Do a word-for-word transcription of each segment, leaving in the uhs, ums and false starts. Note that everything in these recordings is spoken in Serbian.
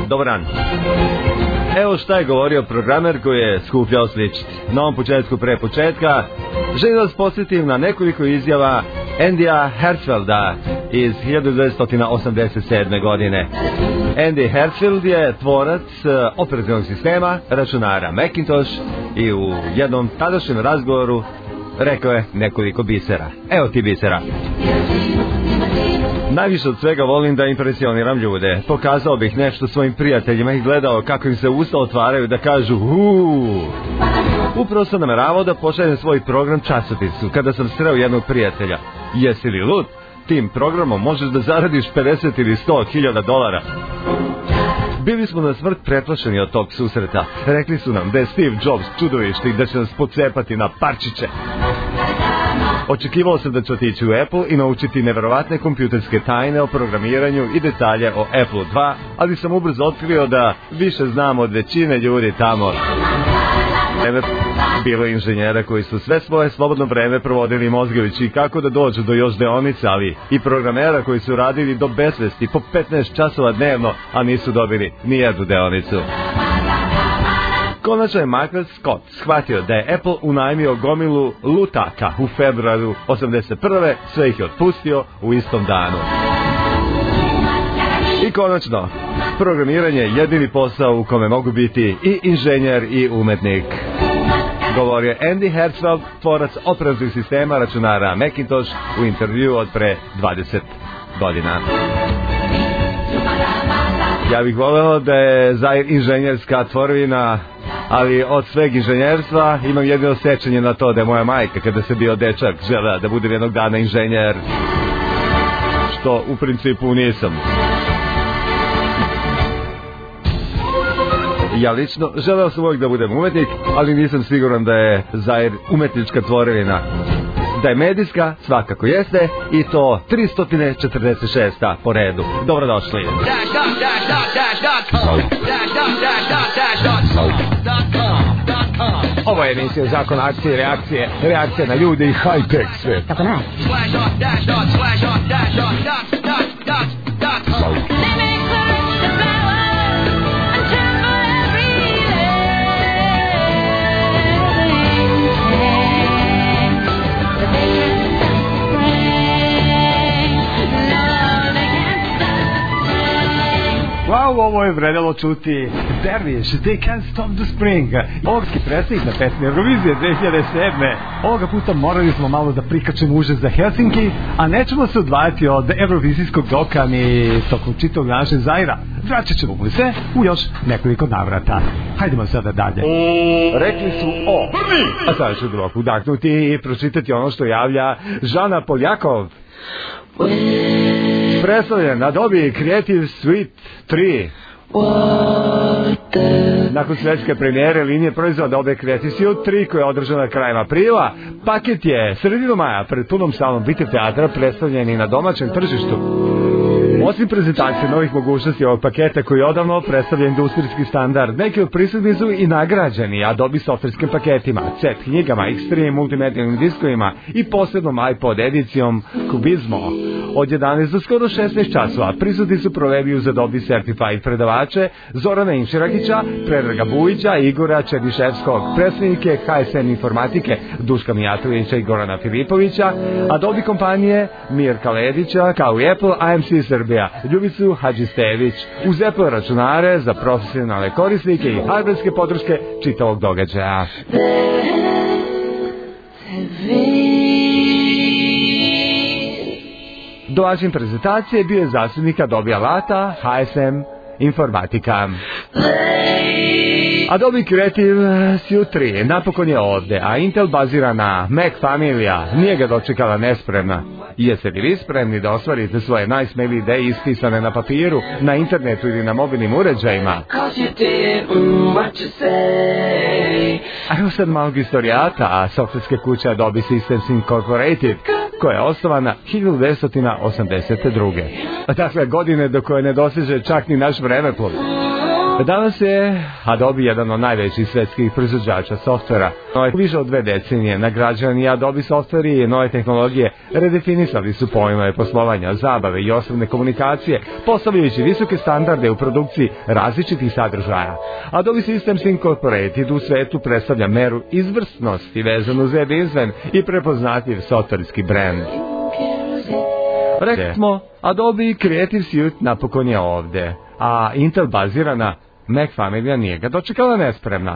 dobar dan. Evo šta je govorio programer koji je skupljao sličice. Na ovom početku pre početka želim da vas podsjetim na nekoliko izjava Andyja Hertzfelda iz hiljadu devetsto osamdeset sedme. godine. Andy Hertzfeld je tvorac operativnog sistema računara Macintosh i u jednom tadašnjem razgovoru rekao je nekoliko bisera. Evo ti bisera. Najviše od svega volim da impresioniram ljude. Pokazao bih nešto svojim prijateljima i gledao kako im se usta otvaraju da kažu uuu. Upravo sam nameravao da pošaljem svoj program časopisu kada sam sreo jednog prijatelja. Jesi li lud? Tim programom možeš da zaradiš pedeset ili sto hiljada dolara. Bili smo na smrt pretplašeni od tog susreta. Rekli su nam da je Steve Jobs čudovište i da će nas pocepati na parčiće. Očekivao sam da ću otići u Apple i naučiti neverovatne kompjuterske tajne o programiranju i detalje o Apple dva, ali sam ubrzo otkrio da više znam od većine ljudi tamo. Bilo je inženjera koji su sve svoje slobodno vreme provodili mozgajući kako da dođu do još deonice, ali i programera koji su radili do besvesti po petnaest časova dnevno, a nisu dobili ni jednu deonicu. Konačno je Michael Scott shvatio da je Apple unajmio gomilu lutaka u februaru osamdeset prve. Sve ih je otpustio u istom danu. I konačno, programiranje je jedini posao u kome mogu biti i inženjer i umetnik. Govorio Andy Hertzfeld, tvorac operativnog sistema računara Macintosh u intervju od pre dvadeset godina. Ja bih voleo da je Zair inženjerska tvorevina, ali od sveg inženjerstva imam jedino sećanje na to da je moja majka, kada se bio dečak, želela da budem jednog dana inženjer, što u principu nisam. Ja lično želeo sam uvijek da budem umetnik, ali nisam siguran da je Zair umetnička tvorevina. Da je medijska, svakako jeste, i to tristo četrdeset šest. po redu. Dobrodošli. Ovo je emisija Zakon akcije i reakcije, reakcije na ljude i high-tech svijet. Tako ne. Wow, ovo je vredelo čuti. Derviš, They Can't Stop the Spring. Ovski predsjednik na pesmi Eurovizije dve hiljade sedme. Ovoga puta morali smo malo da prikačemo užas za Helsinki, a nećemo se odvajati od eurovizijskog doka ni tokom čitog našeg Zaira. Vraćat ćemo mu se u još nekoliko navrata. Hajdemo sada dalje. Rekli su o. A sada ću drog udahnuti i pročitati ono što javlja Žana Poljakov. Predstavljen na Adobe Creative Suite tri. Nakon svjetske premijere linije proizvoda Adobe Creative Suite tri koja je održana krajem aprila, paket je sredinom maja pred punom salom Bitev teatra predstavljen i na domaćem tržištu. Osim prezentacije novih mogućnosti ovog paketa koji je odavno predstavlja industrijski standard, neki od prisutnih su i nagrađeni Adobe softverskim paketima, C E T knjigama, Xtreme, multimedijalnim diskovima i posebnom iPod edicijom Kubizmo. Od jedanaest do skoro šesnaest časova prisutni su provevi uz Adobe Certified predavače Zorana Imširagića, Predraga Bujića, Igora Čediševskog, predstavnike H S N informatike Duška Mijatovića i Gorana Filipovića, Adobe kompanije Mirka Ledića, kao i Apple, A M C Srbija, Ljubicu Hadžistević, uz Apple računare za profesionalne korisnike i hardverske podrške čitavog događaja. Domaćin prezentacije bio je zastupnik Adobe alata H S M informatika. Adobe Creative Suite tri napokon je ovde, a Intel bazira na Mac familija nije ga dočekala nespremna. Jeste li vi spremni da ostvarite svoje najsmeli ideje ispisane na papiru, na internetu ili na mobilnim uređajima? A evo sad malog istorijata, a softverske kuće Adobe Systems Incorporated, koja je osnovana hiljadu devetsto osamdeset druge. Dakle, godine do koje ne doseže čak ni naš vremeplov. Danas je Adobe jedan od najvećih svetskih proizvođača softvera. Više od dve decenije nagrađeni Adobe softveri i nove tehnologije redefinisali su pojmove poslovanja, zabave i osobne komunikacije, postavljajući visoke standarde u produkciji različitih sadržaja. Adobe Systems Incorporated u svetu predstavlja meru izvrsnosti vezanu za jedinstven i prepoznatljiv softverski brend. Rekli smo, Adobe Creative Suite napokon je ovde, a Intel bazirana Mac familija nije ga dočekala nespremna.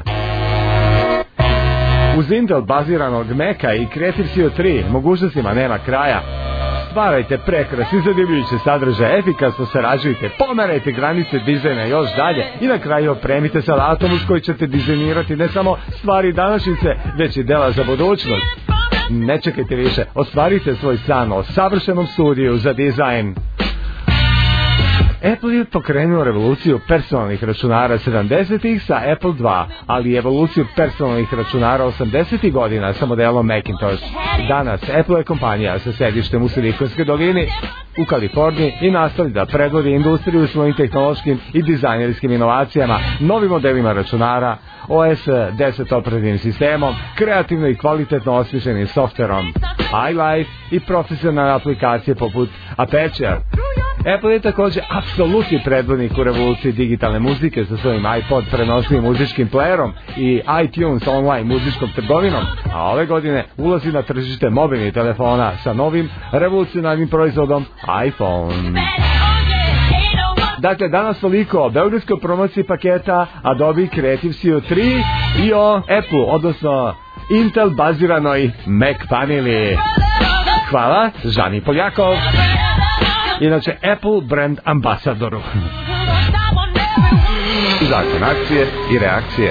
Uz Intel baziranog Maca i Creative Suite tri mogućnostima nema kraja. Stvarajte prekras i zadivljujuće sadržaje, efikasno sarađujte, pomerajte granice dizajna još dalje i na kraju opremite salatom uz koji ćete dizajnirati ne samo stvari današnjice, već i dela za budućnost. Ne čekajte više, ostvarite svoj san o savršenom studiju za dizajn. Apple je pokrenuo revoluciju personalnih računara sedamdesetih sa Apple dva, ali i evoluciju personalnih računara osamdesetih godina sa modelom Macintosh. Danas Apple je kompanija sa sedištem u Silikonskoj dolini u Kaliforniji i nastavi da predvodi industriju svojim tehnološkim i dizajnerskim inovacijama, novim modelima računara, O S deset operativnim sistemom, kreativno i kvalitetno osmišljenim softverom, iLife i profesionalne aplikacije poput Aperture. Apple je također apsolutni predvodnik u revoluciji digitalne muzike sa svojim iPod prenosivim muzičkim playerom i iTunes online muzičkom trgovinom, a ove godine ulazi na tržište mobilnih telefona sa novim revolucionarnim proizvodom iPhone. Dakle, danas toliko o beogradskoj promociji paketa Adobe Creative Suite tri i o Apple, odnosno Intel baziranoj Mac familiji. Hvala, Žani Poljakov, inače Apple brand ambasadoru. Zakon akcije i reakcije.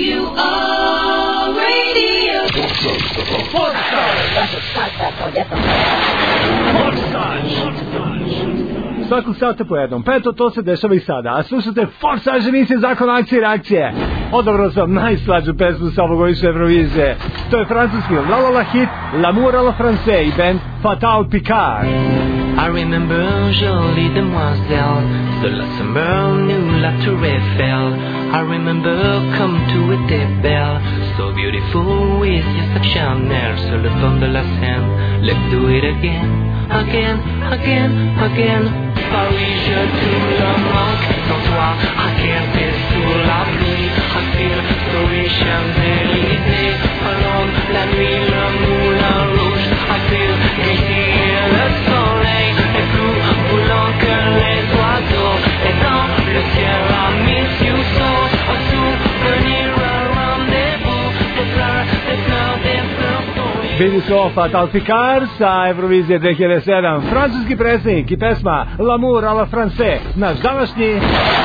Svakog sata po jednom, pa eto to se dešava i sada. A slušate Forsage emisije Zakon akcije i reakcije. Odabrao sam najslađu pesmu sa ovogodišnje Eurovizije. To je francuski La La La hit L'amour à la français i band Fatal Picard. I remember jolie demoiselle de la summer new la Tour Eiffel. I remember come to a des belles, so beautiful with your such Chanel sur le pont de la Seine. Let's do it again, again, again, again. Paris, je te le manque, sans toi, à guerre sous la pluie. I feel so rich Champs-Élysées, alone, la nuit, le moulin rouge. I feel gaiety et le soleil, et plus boulant que les oiseaux. Et dans le ciel, I miss you so. Un souvenir, un rendez-vous, des fleurs, des fleurs, des fleurs pour you. Bili su Fatal Picard sa Eurovizije dve hiljade sedam, francuski predsjednik i pesma L'amour à la français, naš današnji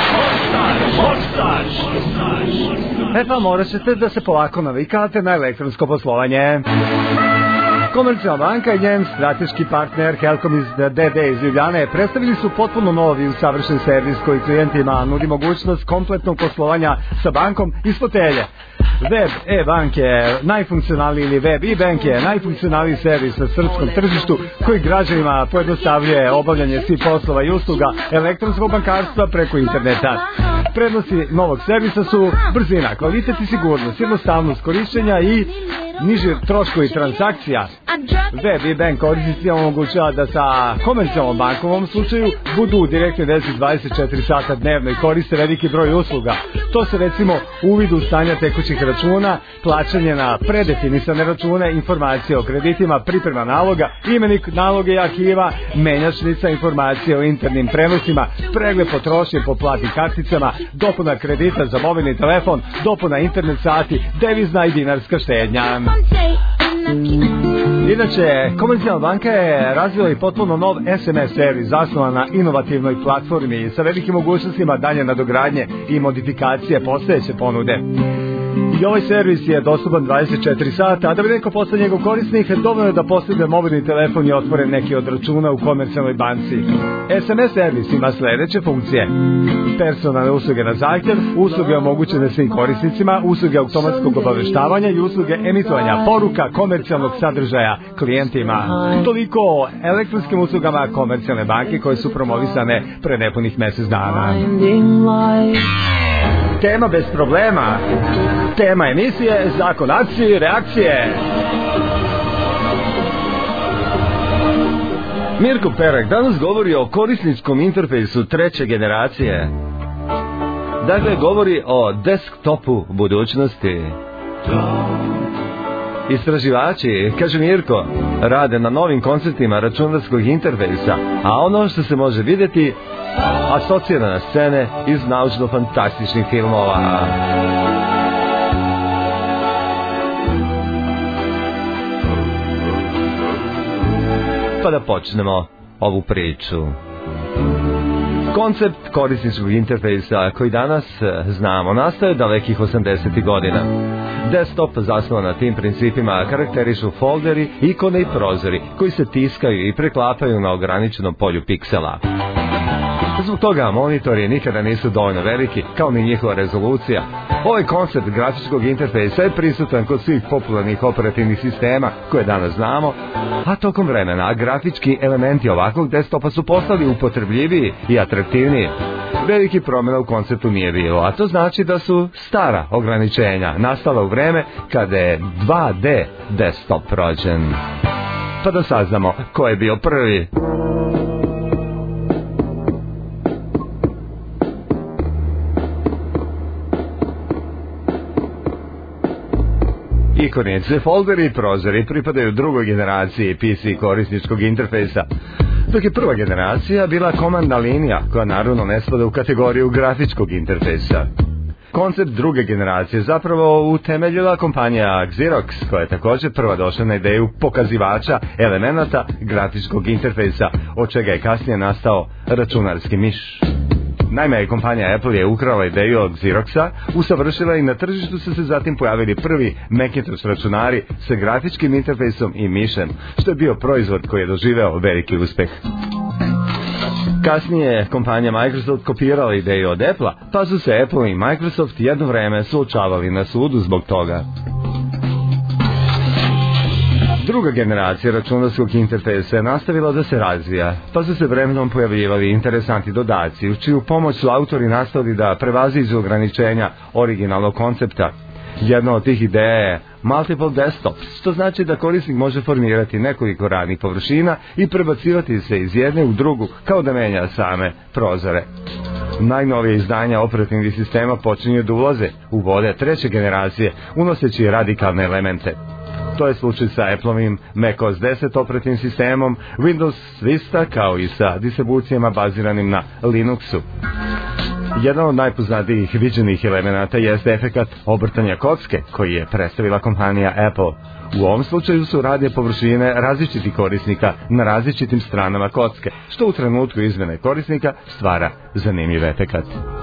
Forsage. E pa morat ćete da se polako navikate na elektronsko poslovanje. Komercijalna banka i njen strateški partner Helcom iz D D iz Ljubljane predstavili su potpuno novi usavršen servis koji klijentima nudi mogućnost kompletnog poslovanja sa bankom iz fotelje. Web e-banke je najfunkcionalniji ili web e-bank je najfunkcionalniji servis na srpskom tržištu koji građanima pojednostavljuje obavljanje svih poslova i usluga elektronskog bankarstva preko interneta. Prednosti novog servisa su brzina, kvalitet i sigurnost, jednostavnost korišćenja i niži troškovi transakcija. Web e-bank korisnicima omogućava da sa komercijalnom bankom u ovom slučaju budu u direktnoj vezi dvadeset četiri sata dnevno i koriste veliki broj usluga. To se recimo uvid u stanja tekućih računa, plaćanje na predefinisane račune, informacije o kreditima, priprema naloga, imenik naloga i arhiva, menjačnica, informacije o internim prenosima, pregled potrošnje po platnim karticama, dopuna kredita za mobilni telefon, dopuna internet sati, devizna i dinarska štednja. Inače, Komercijalna banka je razvila i potpuno nov S M S servis zasnovan na inovativnoj platformi sa velikim mogućnostima dalje nadogradnje i modifikacije postojeće ponude. I ovaj servis je dostupan dvadeset četiri sata, a da bi neko postao njegov korisnik, dovoljno je da posjeduje mobilni telefon i otvore neki od računa u komercijalnoj banci. S M S servis ima sljedeće funkcije: personalne usluge na zahtjev, usluge omogućene svim korisnicima, usluge automatskog obaveštavanja i usluge emitovanja poruka komercijalnog sadržaja klijentima. Toliko o elektronskim uslugama Komercijalne banke koje su promovisane pre nepunih mjesec dana. Tema bez problema. Tema emisije Zakon akcije i reakcije. Mirko Perek danas govori o korisničkom interfejsu treće generacije. Dakle, govori o desktopu budućnosti. Istraživači, kaže Mirko, rade na novim konceptima računarskog interfejsa, a ono što se može vidjeti asocira na scene iz naučno-fantastičnih filmova. Pa da počnemo ovu priču. Koncept korisničkog interfejsa koji danas znamo nastaje dalekih osamdesetih godina. Desktop zasnovan na tim principima karakterišu folderi, ikone i prozori koji se tiskaju i preklapaju na ograničenom polju piksela. Zbog toga monitori nikada nisu dovoljno veliki, kao ni njihova rezolucija. Ovaj koncept grafičkog interfejsa je prisutan kod svih popularnih operativnih sistema koje danas znamo, a tokom vremena grafički elementi ovakvog desktopa su postali upotrebljiviji i atraktivniji. Veliki promjena u konceptu nije bilo, a to znači da su stara ograničenja nastala u vreme kada je dva D desktop rođen. Pa da saznamo ko je bio prvi. Ikonice, folderi i prozori pripadaju drugoj generaciji P C korisničkog interfejsa, dok je prva generacija bila komandna linija koja naravno ne spada u kategoriju grafičkog interfejsa. Koncept druge generacije zapravo utemeljila kompanija Xerox, koja je također prva došla na ideju pokazivača elemenata grafičkog interfejsa, od čega je kasnije nastao računarski miš. Naime, kompanija Apple je ukrala ideju od Xeroxa, usavršila i na tržištu su se zatim pojavili prvi Macintosh računari sa grafičkim interfejsom i mišem, što je bio proizvod koji je doživeo veliki uspeh. Kasnije je kompanija Microsoft kopirala ideju od Apple-a, pa su se Apple i Microsoft jedno vreme suočavali na sudu zbog toga. Druga generacija računarskog interfejsa je nastavila da se razvija, pa su se vremenom pojavljivali interesantni dodaci, u čiju pomoć su autori nastavili da prevaziđu ograničenja originalnog koncepta. Jedna od tih ideja je multiple desktops, što znači da korisnik može formirati nekoliko radnih površina i prebacivati se iz jedne u drugu kao da menja same prozore. Najnovije izdanja operativnih sistema počinju da ulaze u vode treće generacije, unoseći radikalne elemente. To je slučaj sa Appleovim macOS deset operativnim sistemom, Windows Vista, kao i sa distribucijama baziranim na Linuxu. Jedan od najpoznatijih viđenih elemenata jeste efekat obrtanja kocke, koji je predstavila kompanija Apple. U ovom slučaju su radne površine različitih korisnika na različitim stranama kocke, što u trenutku izmene korisnika stvara zanimljiv efekat.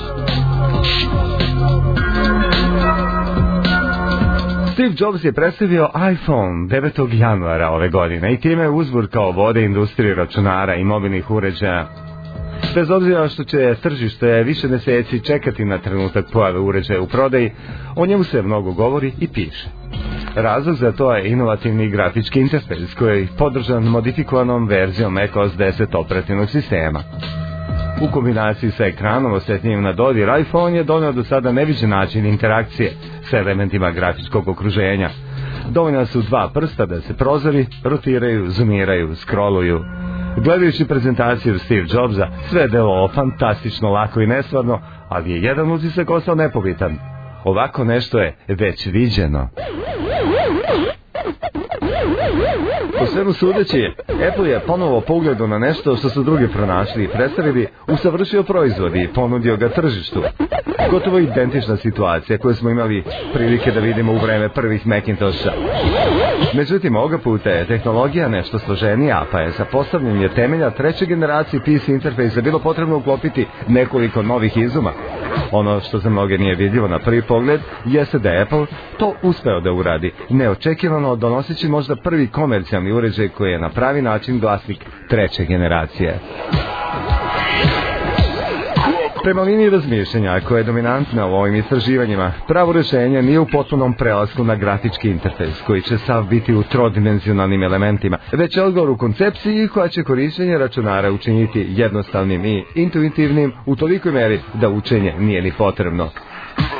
Steve Jobs je predstavio iPhone devetog januara ove godine i time je uzburkao vode industrije računara i mobilnih uređaja. Bez obzira što će tržište više mjeseci čekati na trenutak pojave uređaja u prodaji, o njemu se mnogo govori i piše. Razlog za to je inovativni grafički interfejs koji je podržan modifikovanom verzijom macOS deset operativnog sistema. U kombinaciji sa ekranom osjetljivim na dodir, iPhone je donio do sada neviđen način interakcije sa elementima grafičkog okruženja. Dovoljna su dva prsta da se prozori rotiraju, zoomiraju, scrolluju. Gledajući prezentaciju Steve Jobsa, sve je delovalo fantastično, lako i nestvarno, ali je jedan utisak ostao nepobitan. Ovako nešto je već viđeno. Po svemu sudeći, Apple je ponovo pogledao na nešto što su drugi pronašli i predstavili, usavršio proizvod i ponudio ga tržištu. Gotovo identična situacija koju smo imali prilike da vidimo u vreme prvih Macintosha. Međutim, ovoga puta je tehnologija nešto složenija, pa je za postavljanje temelja treće generacije P C interfejsa bilo potrebno uklopiti nekoliko novih izuma. Ono što za mnoge nije vidljivo na prvi pogled jeste da je Apple to uspeo da uradi, neočekivano donoseći možda prvi komercijalni uređaj koji je na pravi način glasnik treće generacije. Prema liniji razmišljanja koja je dominantna u ovim istraživanjima, pravo rješenje nije u potpunom prelasku na grafički interfejs koji će sav biti u trodimenzionalnim elementima, već je odgovor u koncepciji koja će korištenje računara učiniti jednostavnim i intuitivnim u tolikoj meri da učenje nije ni potrebno.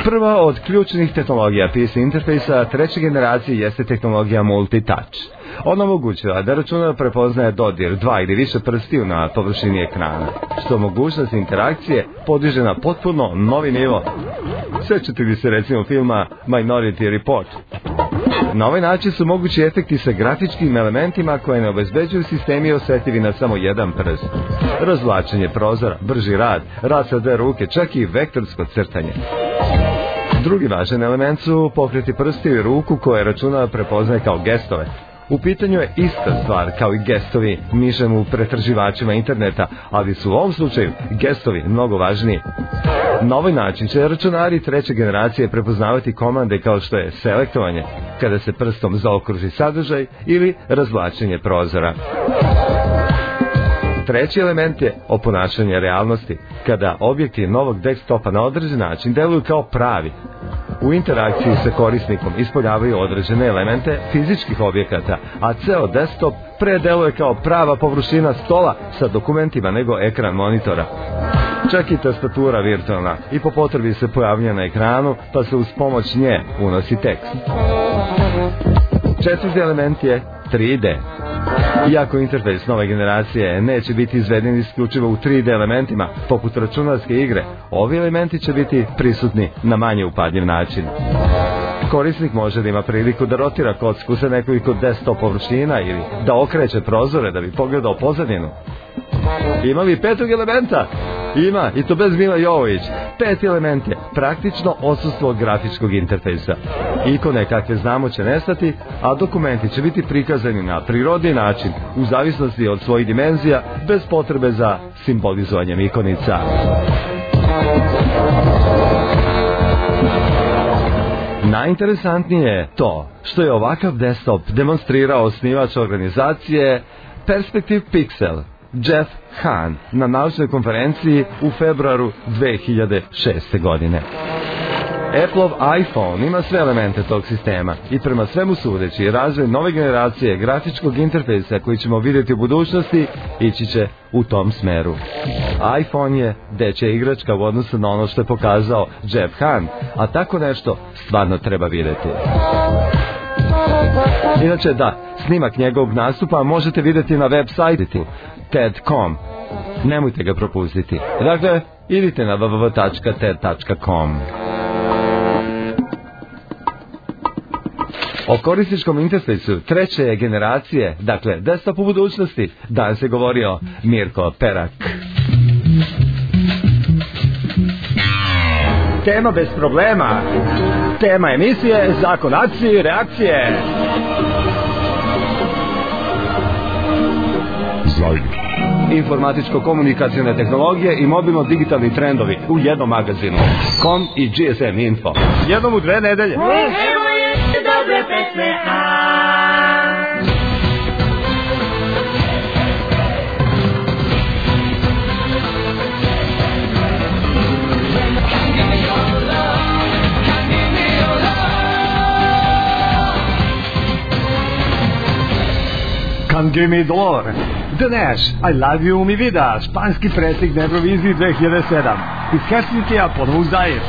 Prva od ključnih tehnologija P C interfejsa treće generacije jeste tehnologija multitouch. Ona omogućava da računar prepoznaje dodir dva ili više prstiju na površini ekrana, što mogućnost interakcije podiže na potpuno novi nivo. Sećate li se recimo filma Minority Report? Na ovaj način su mogući efekti sa grafičkim elementima koje ne obezbeđuju sistemi osjetljivi na samo jedan prst. Razvlačenje prozora, brži rad, rad sa dve ruke, čak i vektorsko crtanje. Drugi važan element su pokreti prstiju i ruku koje računar prepoznaje kao gestove. U pitanju je ista stvar kao i gestovi mišem u pretraživačima interneta, ali su u ovom slučaju gestovi mnogo važniji. Na ovaj način će računari treće generacije prepoznavati komande kao što je selektovanje, kada se prstom zaokruži sadržaj, ili razvlačenje prozora. Treći element je oponašanje realnosti, kada objekti novog desktopa na određen način deluju kao pravi. U interakciji sa korisnikom ispoljavaju određene elemente fizičkih objekata, a ceo desktop predeluje kao prava površina stola sa dokumentima nego ekran monitora. Čak i tastatura virtualna i po potrebi se pojavlja na ekranu, pa se uz pomoć nje unosi tekst. Četvrti element je tri D. Iako interfejs nove generacije neće biti izveden isključivo u tri D elementima, poput računarske igre, ovi elementi će biti prisutni na manje upadljiv način. Korisnik može da ima priliku da rotira kocku sa nekoliko desktop površina ili da okreće prozore da bi pogledao pozadinu. Ima li petog elementa? Ima, i to bez Mila Jovović. Peti element je praktično odsustvo grafičkog interfejsa. Ikone kakve znamo će nestati, a dokumenti će biti prikazani na prirodni način, u zavisnosti od svojih dimenzija, bez potrebe za simbolizovanjem ikonica. Najinteresantnije je to što je ovakav desktop demonstrirao osnivač organizacije Perspective Pixel, Jeff Hahn, na naučnoj konferenciji u februaru dve hiljade šeste. godine. Appleov iPhone ima sve elemente tog sistema i prema svemu sudeći razvoj nove generacije grafičkog interfejsa koji ćemo vidjeti u budućnosti ići će u tom smeru. iPhone je dečja igračka u odnosu na ono što je pokazao Jeff Hahn, a tako nešto stvarno treba vidjeti. Inače da, snimak njegovog nastupa možete vidjeti na web sajtu ted tačka com. Nemojte ga propustiti. Dakle, idite na w w w tačka ted tačka com. O korisničkom interfejsu treće generacije, dakle desktop u budućnosti, danas je govorio Mirko Perak. Tema bez problema. Tema emisije, zakon akcije i reakcije. Zajr. Informatičko-komunikacijne tehnologije i mobilno-digitalni trendovi u jednom magazinu. Com i G S M Info. Jednom u dve nedelje. Evo je dobre pesme, Come give me dolor. The Nash, I love you mi vida, španski preslik na Euroviziji dve hiljade sedam. Iz Helsinkija ponovo u Zair.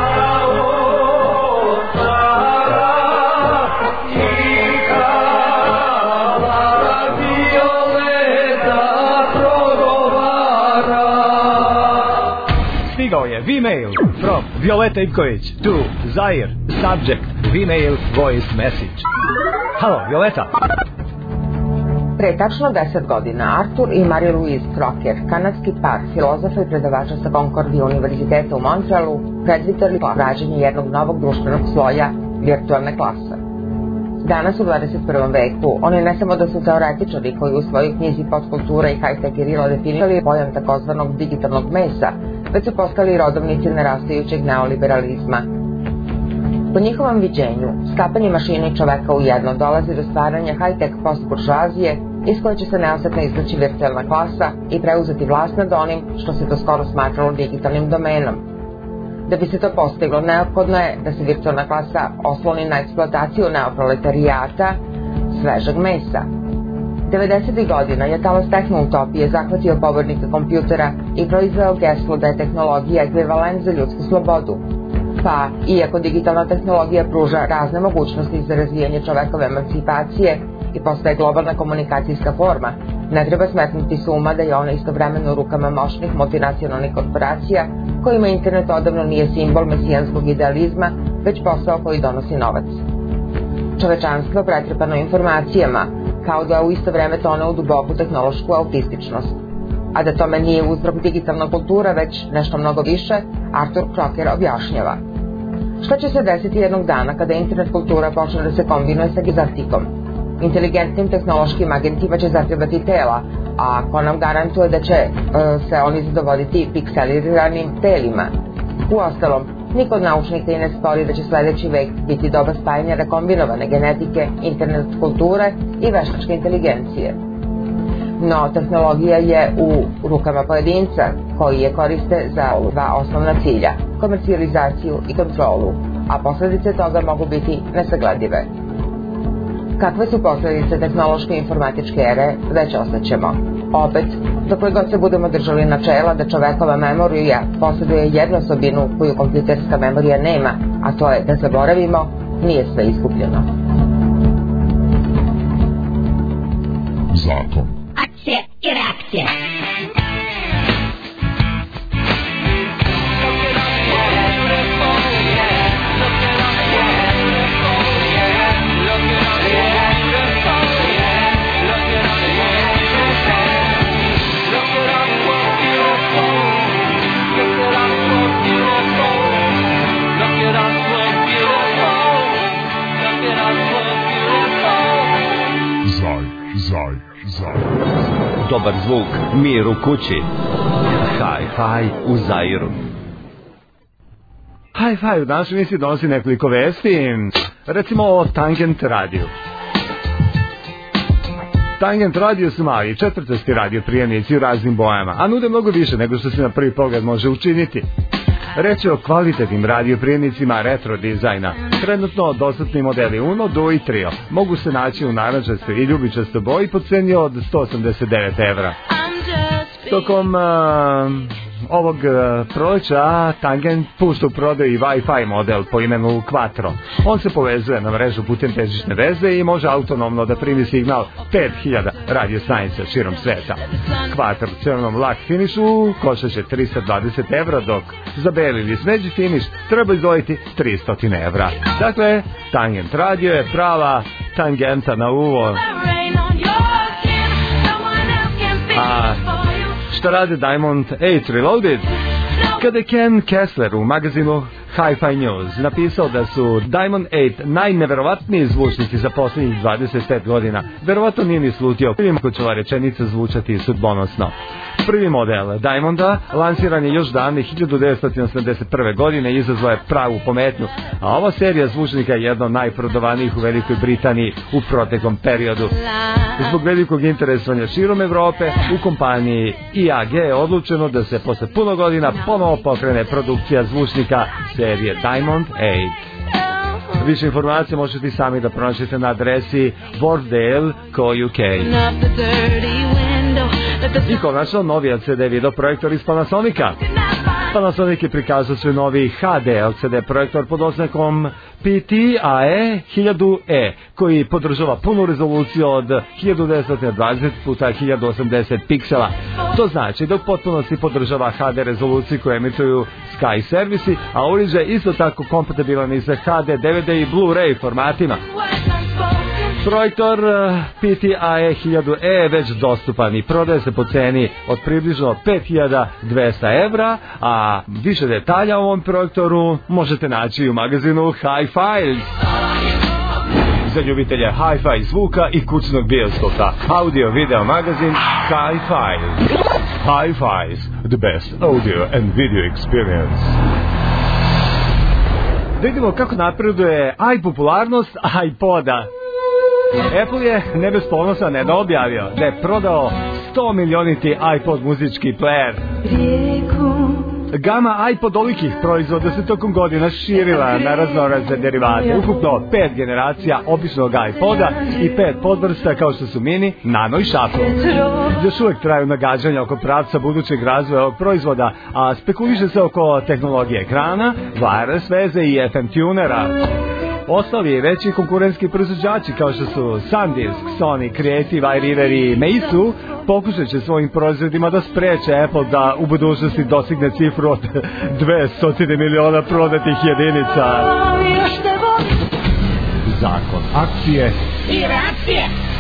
Stigao je V-mail from Violeta Ivković to Zair, subject, V-mail, voice message. Halo, Violeta. Pre tačno deset godina Arthur i Marie-Louise Crocker, kanadski par filozofa i predavača sa Concordia univerziteta u Montrealu, predvideli rađenje jednog novog društvenog sloja, virtualne klase. Danas u dvadeset prvom veku oni ne samo da su teoretičari koji u svojoj knjizi Podkultura i high-tech gerila definirali pojam takozvanog digitalnog mesa, već su postali rodovnici narastajućeg neoliberalizma. Po njihovom viđenju, skapanje mašine i čoveka u jedno dolazi do stvaranja high-tech post-buržoazije iz koje će se neosetno izlaći virtualna klasa i preuzeti vlast nad onim što se to skoro smatralo digitalnim domenom. Da bi se to postiglo, neophodno je da se virtualna klasa osloni na eksploataciju neoproletarijata, svežeg mesa. devedesetih godina je talas tehno-utopije zahvatio pobornika kompjutera i proizveo geslo da je tehnologija ekvivalent za ljudsku slobodu. Pa, iako digitalna tehnologija pruža razne mogućnosti za razvijanje čovekove emancipacije i postaje globalna komunikacijska forma, ne treba smetnuti s uma da je ona istovremeno u rukama moćnih multinacionalnih korporacija kojima internet odavno nije simbol mesijanskog idealizma, već posao koji donosi novac. Čovečanstvo pretrpano informacijama, kao da u isto vreme tone u duboku tehnološku autističnost. A da tome nije uzrok digitalna kultura, već nešto mnogo više, Arthur Crocker objašnjava. Šta će se desiti jednog dana kada internet kultura počne da se kombinuje sa gizartikom? Inteligentnim tehnološkim agentima će zatrebati tela, a ko nam garantuje da će e, se oni zadovoljiti pikseliranim telima? Uostalom, niko od naučnika i ne spori da će sledeći vek biti doba spajanja rekombinovane genetike, internet kulture i veštačke inteligencije. No, tehnologija je u rukama pojedinca koji je koriste za dva osnovna cilja, komercijalizaciju i kontrolu, a posledice toga mogu biti nesagledive. Kakve su posledice tehnološke i informatičke ere, već osjećamo. Opet, dok god se budemo držali načela da čovekova memorija posjeduje jednu osobinu koju kompjuterska memorija nema, a to je da zaboravimo, nije sve iskupljeno. Zakon. Akcija i reakcija. Zaj, zaj. Dobar zvuk, mir u kući. Hi-fi u Zairu. Hi-fi u današnjoj emisiji donosi nekoliko vesti, recimo o Tangent radiju. Tangent radio su mali četvrtasti radio prijemnici u raznim bojama, a nude mnogo više nego što se na prvi pogled može učiniti. Reč je o kvalitetnim radioprijemnicima retro dizajna. Trenutno dostupni modeli Uno, Duo i Trio mogu se naći u narandžastoj i ljubičastoj boji po ceni od sto osamdeset devet evra. Tokom uh, ovog uh, proleća Tangent pušta u prodaju i Wi-Fi model po imenu Quattro. On se povezuje na mrežu putem bežične veze i može autonomno da primi signal pet hiljada radio stanica širom sveta. Quattro crvenom lak finišu koštaće tristo dvadeset evra, dok za beli ili smeđi finiš treba izdvojiti tristo evra. Dakle, Tangent radio je prava tangenta na uvo. A šta rade Diamond osam Reloaded? Kada je Ken Kessler u magazinu Hi-Fi News napisao da su Diamond osam najneverovatniji zvučnici za posljednjih dvadeset pet godina, verovatno nije ni slutio kako će ova rečenica zvučati sudbonosno. Prvi model Diamonda lansiran je još davne hiljadu devetsto osamdeset prve. godine i izazvao je pravu pometnju, a ova serija zvučnika je jedna od najprodavanijih u Velikoj Britaniji u proteklom periodu. Zbog velikog interesovanja širom Evrope, u kompaniji I A G je odlučeno da se posle puno godina ponovo pokrene produkcija zvučnika serije Diamond osam. Više informacije možete sami da pronađete na adresi Wardale dot co dot U K. I konačno novi L C D video projektor iz Panasonica. Panasonic je prikazao svoj novi H D L C D projektor pod oznakom P T A E hiljadu E, koji podržava punu rezoluciju od hiljadu devetsto dvadeset puta hiljadu osamdeset piksela. To znači da u potpunosti podržava H D rezoluciju koju emituju Sky servisi, a uređaj isto tako kompatibilan i sa H D, D V D i Blu-ray formatima. Projektor P T A E hiljadu E je već dostupan i prodaje se po ceni od približno pet hiljada dvesta evra, a više detalja o ovom projektoru možete naći u magazinu Hi-Files. Za ljubitelje Hi-Fi zvuka i kućnog bioskopa, audio video magazin Hi-Files. Hi-Files, the best audio and video experience. Da vidimo kako napreduje aj popularnost iPoda. Apple je ne bez ponosa ne objavio da je prodao sto milioniti iPod muzički player. Gama iPodolikih proizvoda se tokom godina širila na raznorazne derivate. Ukupno pet generacija običnog iPoda i pet podvrsta kao što su mini, nano i šafo. Još uvek traju nagađanja oko pravca budućeg razvoja ovog proizvoda, a spekuliše se oko tehnologije ekrana, wireless veze i F M tunera. Ostali veći konkurentski proizvođači kao što su SanDisk, Sony, Creative, iRiver i Meizu pokušat će svojim proizvodima da spreče Apple da u budućnosti dostigne cifru od dvesta miliona prodatih jedinica. Zakon akcije I reakcije.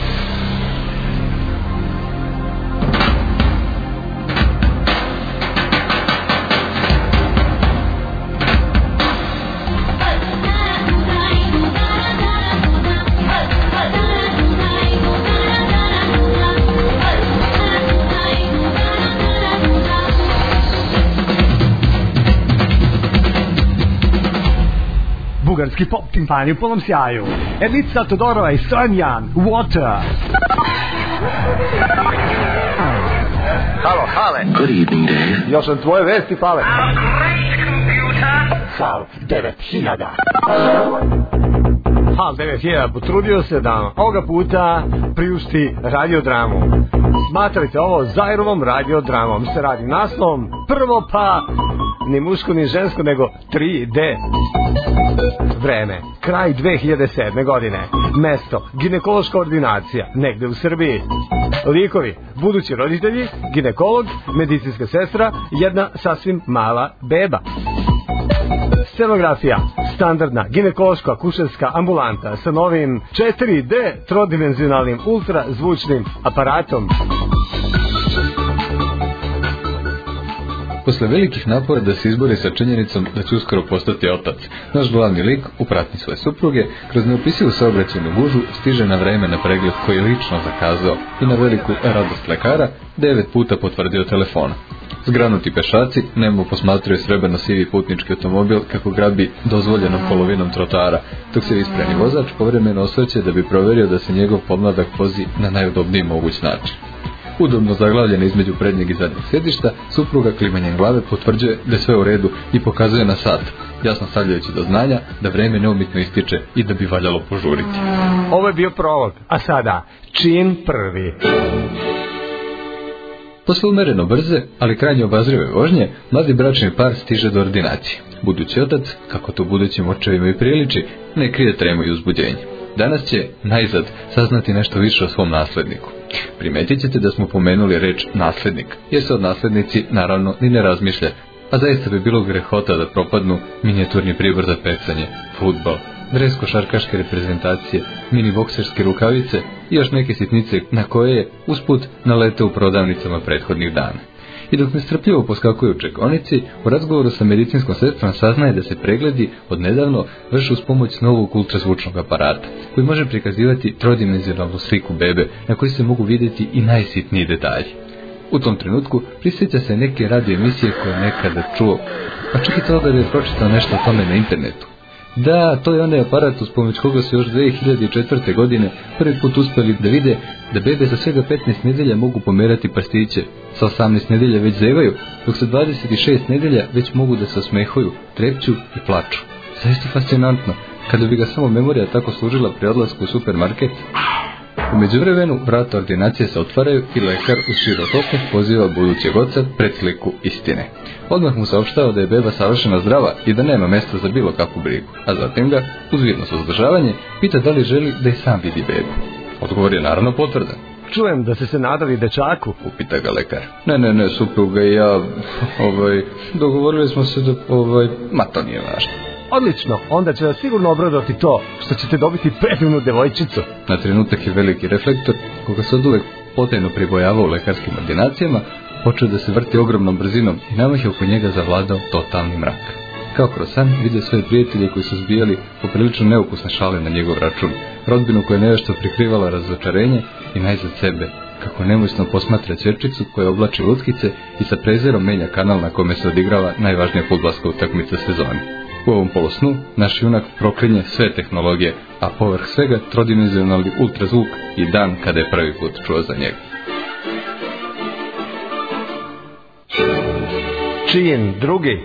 Bugarski pop timpani u polnom sjaju. Edlica Todorova i Stojan Water. Halo, Hale. Good evening, Dave. Još sam tvoje vesti, Pale. Hal devet hiljada. Hal devet hiljada potrudio se da ovoga puta priušti radiodramu. Smatrajte ovo Zairovom radiodramom. Se radi naslovom prvo pa ni muško ni žensko nego tri D. Vreme, kraj dve hiljade sedme godine. Mesto, ginekološka ordinacija, negde u Srbiji. Likovi, budući roditelji, ginekolog, medicinska sestra, jedna sasvim mala beba. Scenografija, standardna ginekološko-akušerska ambulanta sa novim četiri D trodimenzionalnim ultrazvučnim aparatom. Posle velikih napora da se izbori sa činjenicom da će uskoro postati otac, naš glavni lik, u pratnji svoje supruge, kroz neopisivu saobraćajnu gužu stiže na vreme na pregled koji je lično zakazao i na veliku radost lekara devet puta potvrdio telefona. Zgranuti pešaci nemo posmatraju srebrno sivi putnički automobil kako grabi dozvoljenom polovinom trotara, dok se ispreni vozač povremeno osvrće da bi proverio da se njegov podmladak vozi na najudobniji moguć način. Udobno zaglavljena između prednjeg i zadnjeg sjedišta, supruga klimanjem glave potvrđuje da je sve u redu i pokazuje na sat, jasno stavljajući do znanja da vreme neumitno ističe i da bi valjalo požuriti. Ovo je bio prolog, a sada čin prvi. Posle umereno brze, ali krajnje obazrive vožnje, mladi bračni par stiže do ordinacije. Budući otac, kako to budućim očevima i priliči, ne krije tremu i uzbuđenje. Danas će, najzad, saznati nešto više o svom nasledniku. Primetit ćete da smo pomenuli reč naslednik, jer se od naslednici naravno ni ne razmišlja, a zaista bi bilo grehota da propadnu minijaturni pribor za pecanje, fudbal, dres košarkaške reprezentacije, mini bokserske rukavice i još neke sitnice na koje je usput nalete u prodavnicama prethodnih dana. I dok nestrpljivo poskakuju u čekonici, u razgovoru sa medicinskom sestrom saznaje da se pregledi od nedavno vrše uz pomoć novog ultrazvučnog aparata, koji može prikazivati trodimenzionalnu sliku bebe na kojoj se mogu vidjeti i najsitniji detalji. U tom trenutku prisjeća se neke radio emisije koje je nekada čuo, pa čak i toga da je pročitao nešto o tome na internetu. Da, to je onaj aparat uz pomoć koga su još dve hiljade četvrte. godine prvi put uspeli da vide da bebe za svega petnaest nedelja mogu pomerati prstiće, sa osamnaest nedelja već zevaju, dok sa dvadeset šest nedelja već mogu da se osmehuju, trepću i plaču. Zaista fascinantno, kada bi ga samo memorija tako služila pri odlasku u supermarket. U međuvremenu vrata ordinacije se otvaraju i lekar uz širokosmeh poziva budućeg oca pred sliku istine. Odmah mu saopštava da je beba savršeno zdrava i da nema mesta za bilo kakvu brigu, a zatim ga, uz vidno suzdržavanje, pita da li želi da i sam vidi bebu. Odgovor je naravno potvrdan. Čujem da ste se nadali dečaku, upita ga lekar. Ne, ne, ne, supruga i ja, ovaj, dogovorili smo se da, ovaj, ma to nije važno. Odlično, onda će vas sigurno obradovati to što ćete dobiti predivnu devojčicu. Na trenutak je veliki reflektor, koga se od uvek potajno pribojavao u lekarskim ordinacijama, počeo da se vrti ogromnom brzinom i namah je oko njega zavladao totalni mrak. Kao kroz san vidio svoje prijatelje koji su zbijali poprilično neukusne šale na njegov račun, rodbinu koja je nešto prikrivala razočarenje i najzad sebe, kako nemoćno posmatra ćerčicu koja oblači lutkice i sa prezirom menja kanal na kome se odigrava najvažnija fudbalska utakmica sezone. U ovom polosnu naš junak proklinje sve tehnologije, a povrh svega trodimenzionalni ultrazvuk i dan kada je prvi put čuo za njega. Machine, drugi.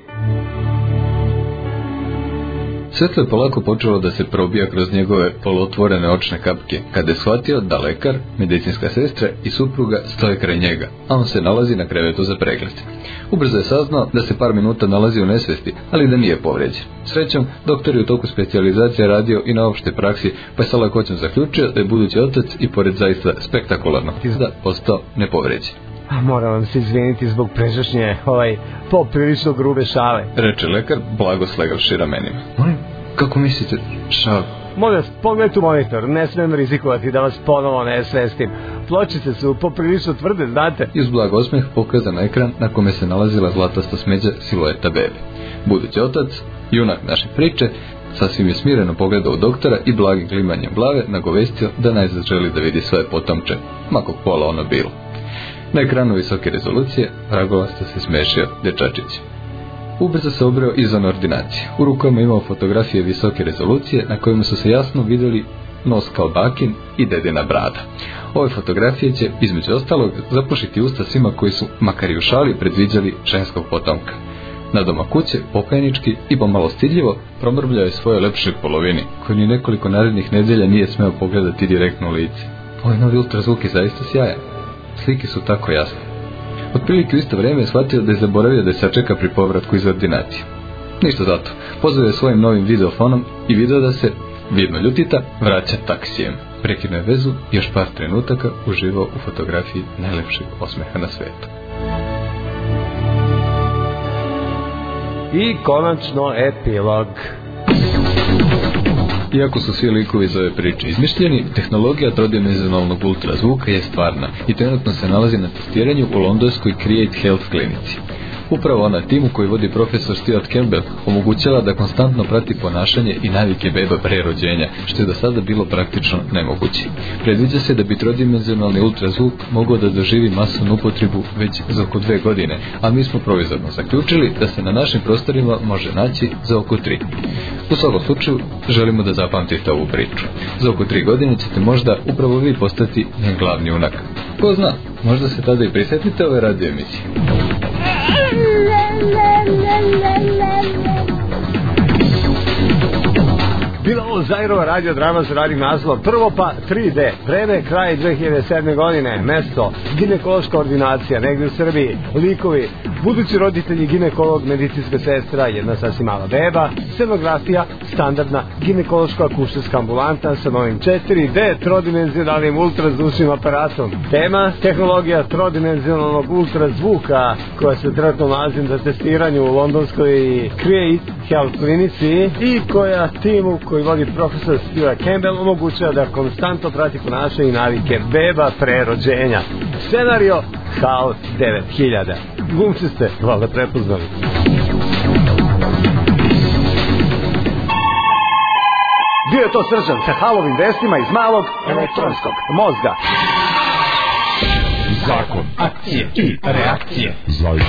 Svetlo je polako počelo da se probija kroz njegove poluotvorene očne kapke, kada je shvatio da lekar, medicinska sestra i supruga stoje kraj njega, a on se nalazi na krevetu za pregled. Ubrzo je saznao da se par minuta nalazi u nesvesti, ali da nije povređen. Srećom, doktor je u toku specijalizacije radio i na opšte praksi, pa je sa lakoćom zaključio da je budući otac i pored zaista spektakularnog izda ostao nepovređen. A moram vam se izviniti zbog prežašnje, ovaj, poprilično grube šale. Reče lekar, blago slegavši ramenima. Molim, kako mislite, šal? Molim vas, pogledajte u monitor, ne smijem rizikovati da vas ponovo ne svestim. Pločice su poprilično tvrde, znate. I uz blag osmeh pokazan ekran na kome se nalazila zlatasta smeđa silueta bebe. Budući otac, junak naše priče, sasvim je smireno pogledao u doktora i blagim klimanjem glave nagovestio da najzad želi da vidi svoje potomče, makog pola ono bilo. Na ekranu visoke rezolucije vragolasto se smešio dječačić. Ubrzo se obreo izvan ordinacije. U rukama imao fotografije visoke rezolucije na kojima su se jasno vidjeli nos kao bakin i dedina brada. Ove fotografije će, između ostalog, zapušiti usta svima koji su, makar i u šali, predviđali ženskog potomka. Na doma kuće, pokajnički i pomalo stidljivo, promrbljao je svoje lepšoj polovini, koju ni nekoliko narednih nedelja nije smeo pogledati direktno u lice. Ovaj novi ultrazvuk je zaista sjajan. Slike su tako jasne. Otprilike u isto vrijeme je shvatio da je zaboravio da je sačeka pri povratku iz ordinacije. Ništa zato. Pozvao je svojim novim videofonom i video da se, vidno ljutita, vraća taksijem. Prekinuo je vezu i još par trenutaka uživao u fotografiji najlepšeg osmeha na svetu. I konačno epilog. Iako su svi likovi iz ove priče izmišljeni, tehnologija trodimenzionalnog ultrazvuka je stvarna i trenutno se nalazi na testiranju u londonskoj Create Health klinici. Upravo ona timu koji vodi profesor Stuart Campbell omogućava da konstantno prati ponašanje i navike beba pre rođenja, što je do sada bilo praktično nemoguće. Predviđa se da bi trodimenzionalni ultrazvuk mogao da doživi masovnu upotrebu već za oko dve godine, a mi smo provizorno zaključili da se na našim prostorima može naći za oko tri. U svakom slučaju, želimo da zapamtite ovu priču. Za oko tri godine ćete možda upravo vi postati njen glavni unak. Ko zna, možda se tada i prisjetite ove radio emisije. Bila ovo Zairova radio drama sa radim naslov Prvo pa tri D. Vreme kraj dve hiljade sedme godine. Mesto ginekološka ordinacija negdje u Srbiji. Likovi budući roditelji, ginekolog, medicinska sestra, jedna sasvim mala beba, scenografija, standardna ginekološka akušerska ambulanta sa novim četiri D trodimenzionalnim ultrazvučnim aparatom. Tema, tehnologija trodimenzionalnog ultrazvuka koja se trenutno nalazi na testiranju u londonskoj Create Health klinici i koja timu koji vodi profesor Stuart Campbell omogućava da konstantno prati ponašanje i navike beba pre rođenja. Scenario Hal devet hiljada. Glumci ste valjda prepoznali. Bio je to Srđan sa Halovim vestima iz malog elektronskog mozga. Zakon, akcije i reakcije. Zajko.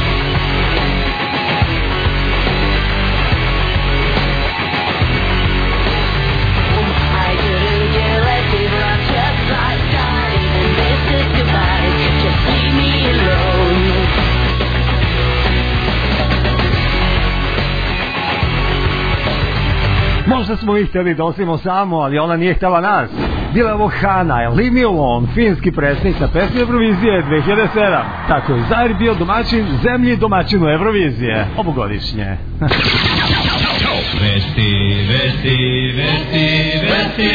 Možda smo ih htjeli da ostavimo samo, ali ona nije htjela nas. Bila je ovo Hana, Leave Me Alone, finski predsjednik na pesmi Eurovizije dve hiljade sedam. Tako je Zair bio domaćin zemlji domaćinu Eurovizije, ovogodišnje. Vesti, vesti, vesti, vesti.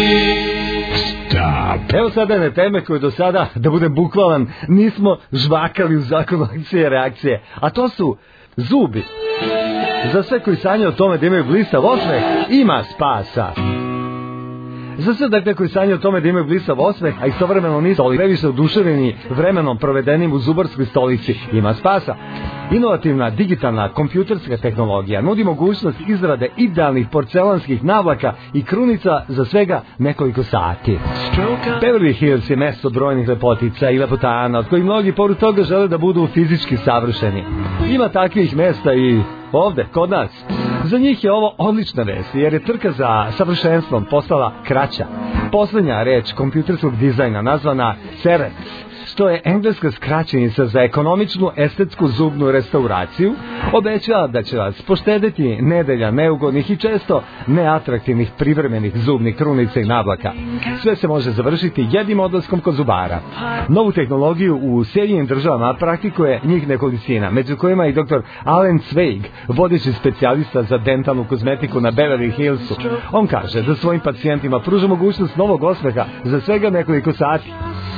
Stop. Evo sada jedne teme koje do sada, da budem bukvalan, nismo žvakali u zakonu akcije i reakcije. A to su zubi. Za sve koji sanjaju o tome da imaju blisav osmeh, ima spasa. Za sve dakle koji sanjaju o tome da imaju blisav osmeh, a istovremeno nisu previše oduševljeni vremenom provedenim u zubarskoj stolici, ima spasa. Inovativna digitalna kompjuterska tehnologija nudi mogućnost izrade idealnih porcelanskih navlaka i krunica za svega nekoliko sati. Beverly Hills je mesto brojnih lepotica i lepotana, od kojih mnogi pored toga žele da budu fizički savršeni. Ima takvih mesta i ovde, kod nas. Za njih je ovo odlična vest, jer je trka za savršenstvom postala kraća. Poslednja reč kompjuterskog dizajna nazvana Cerec, što je engleska skraćenica za ekonomičnu estetsku zubnu restauraciju, obećava da će vas poštedeti nedelja neugodnih i često neatraktivnih privremenih zubnih krunica i nablaka. Sve se može završiti jednim odlaskom kod zubara. Novu tehnologiju u Sjedinjenim državama praktikuje njih nekolicina, među kojima i doktor Alan Zweig, vodeći specijalista za dentalnu kozmetiku na Beverly Hillsu. On kaže da svojim pacijentima pruža mogućnost novog osmeha za svega nekoliko sati.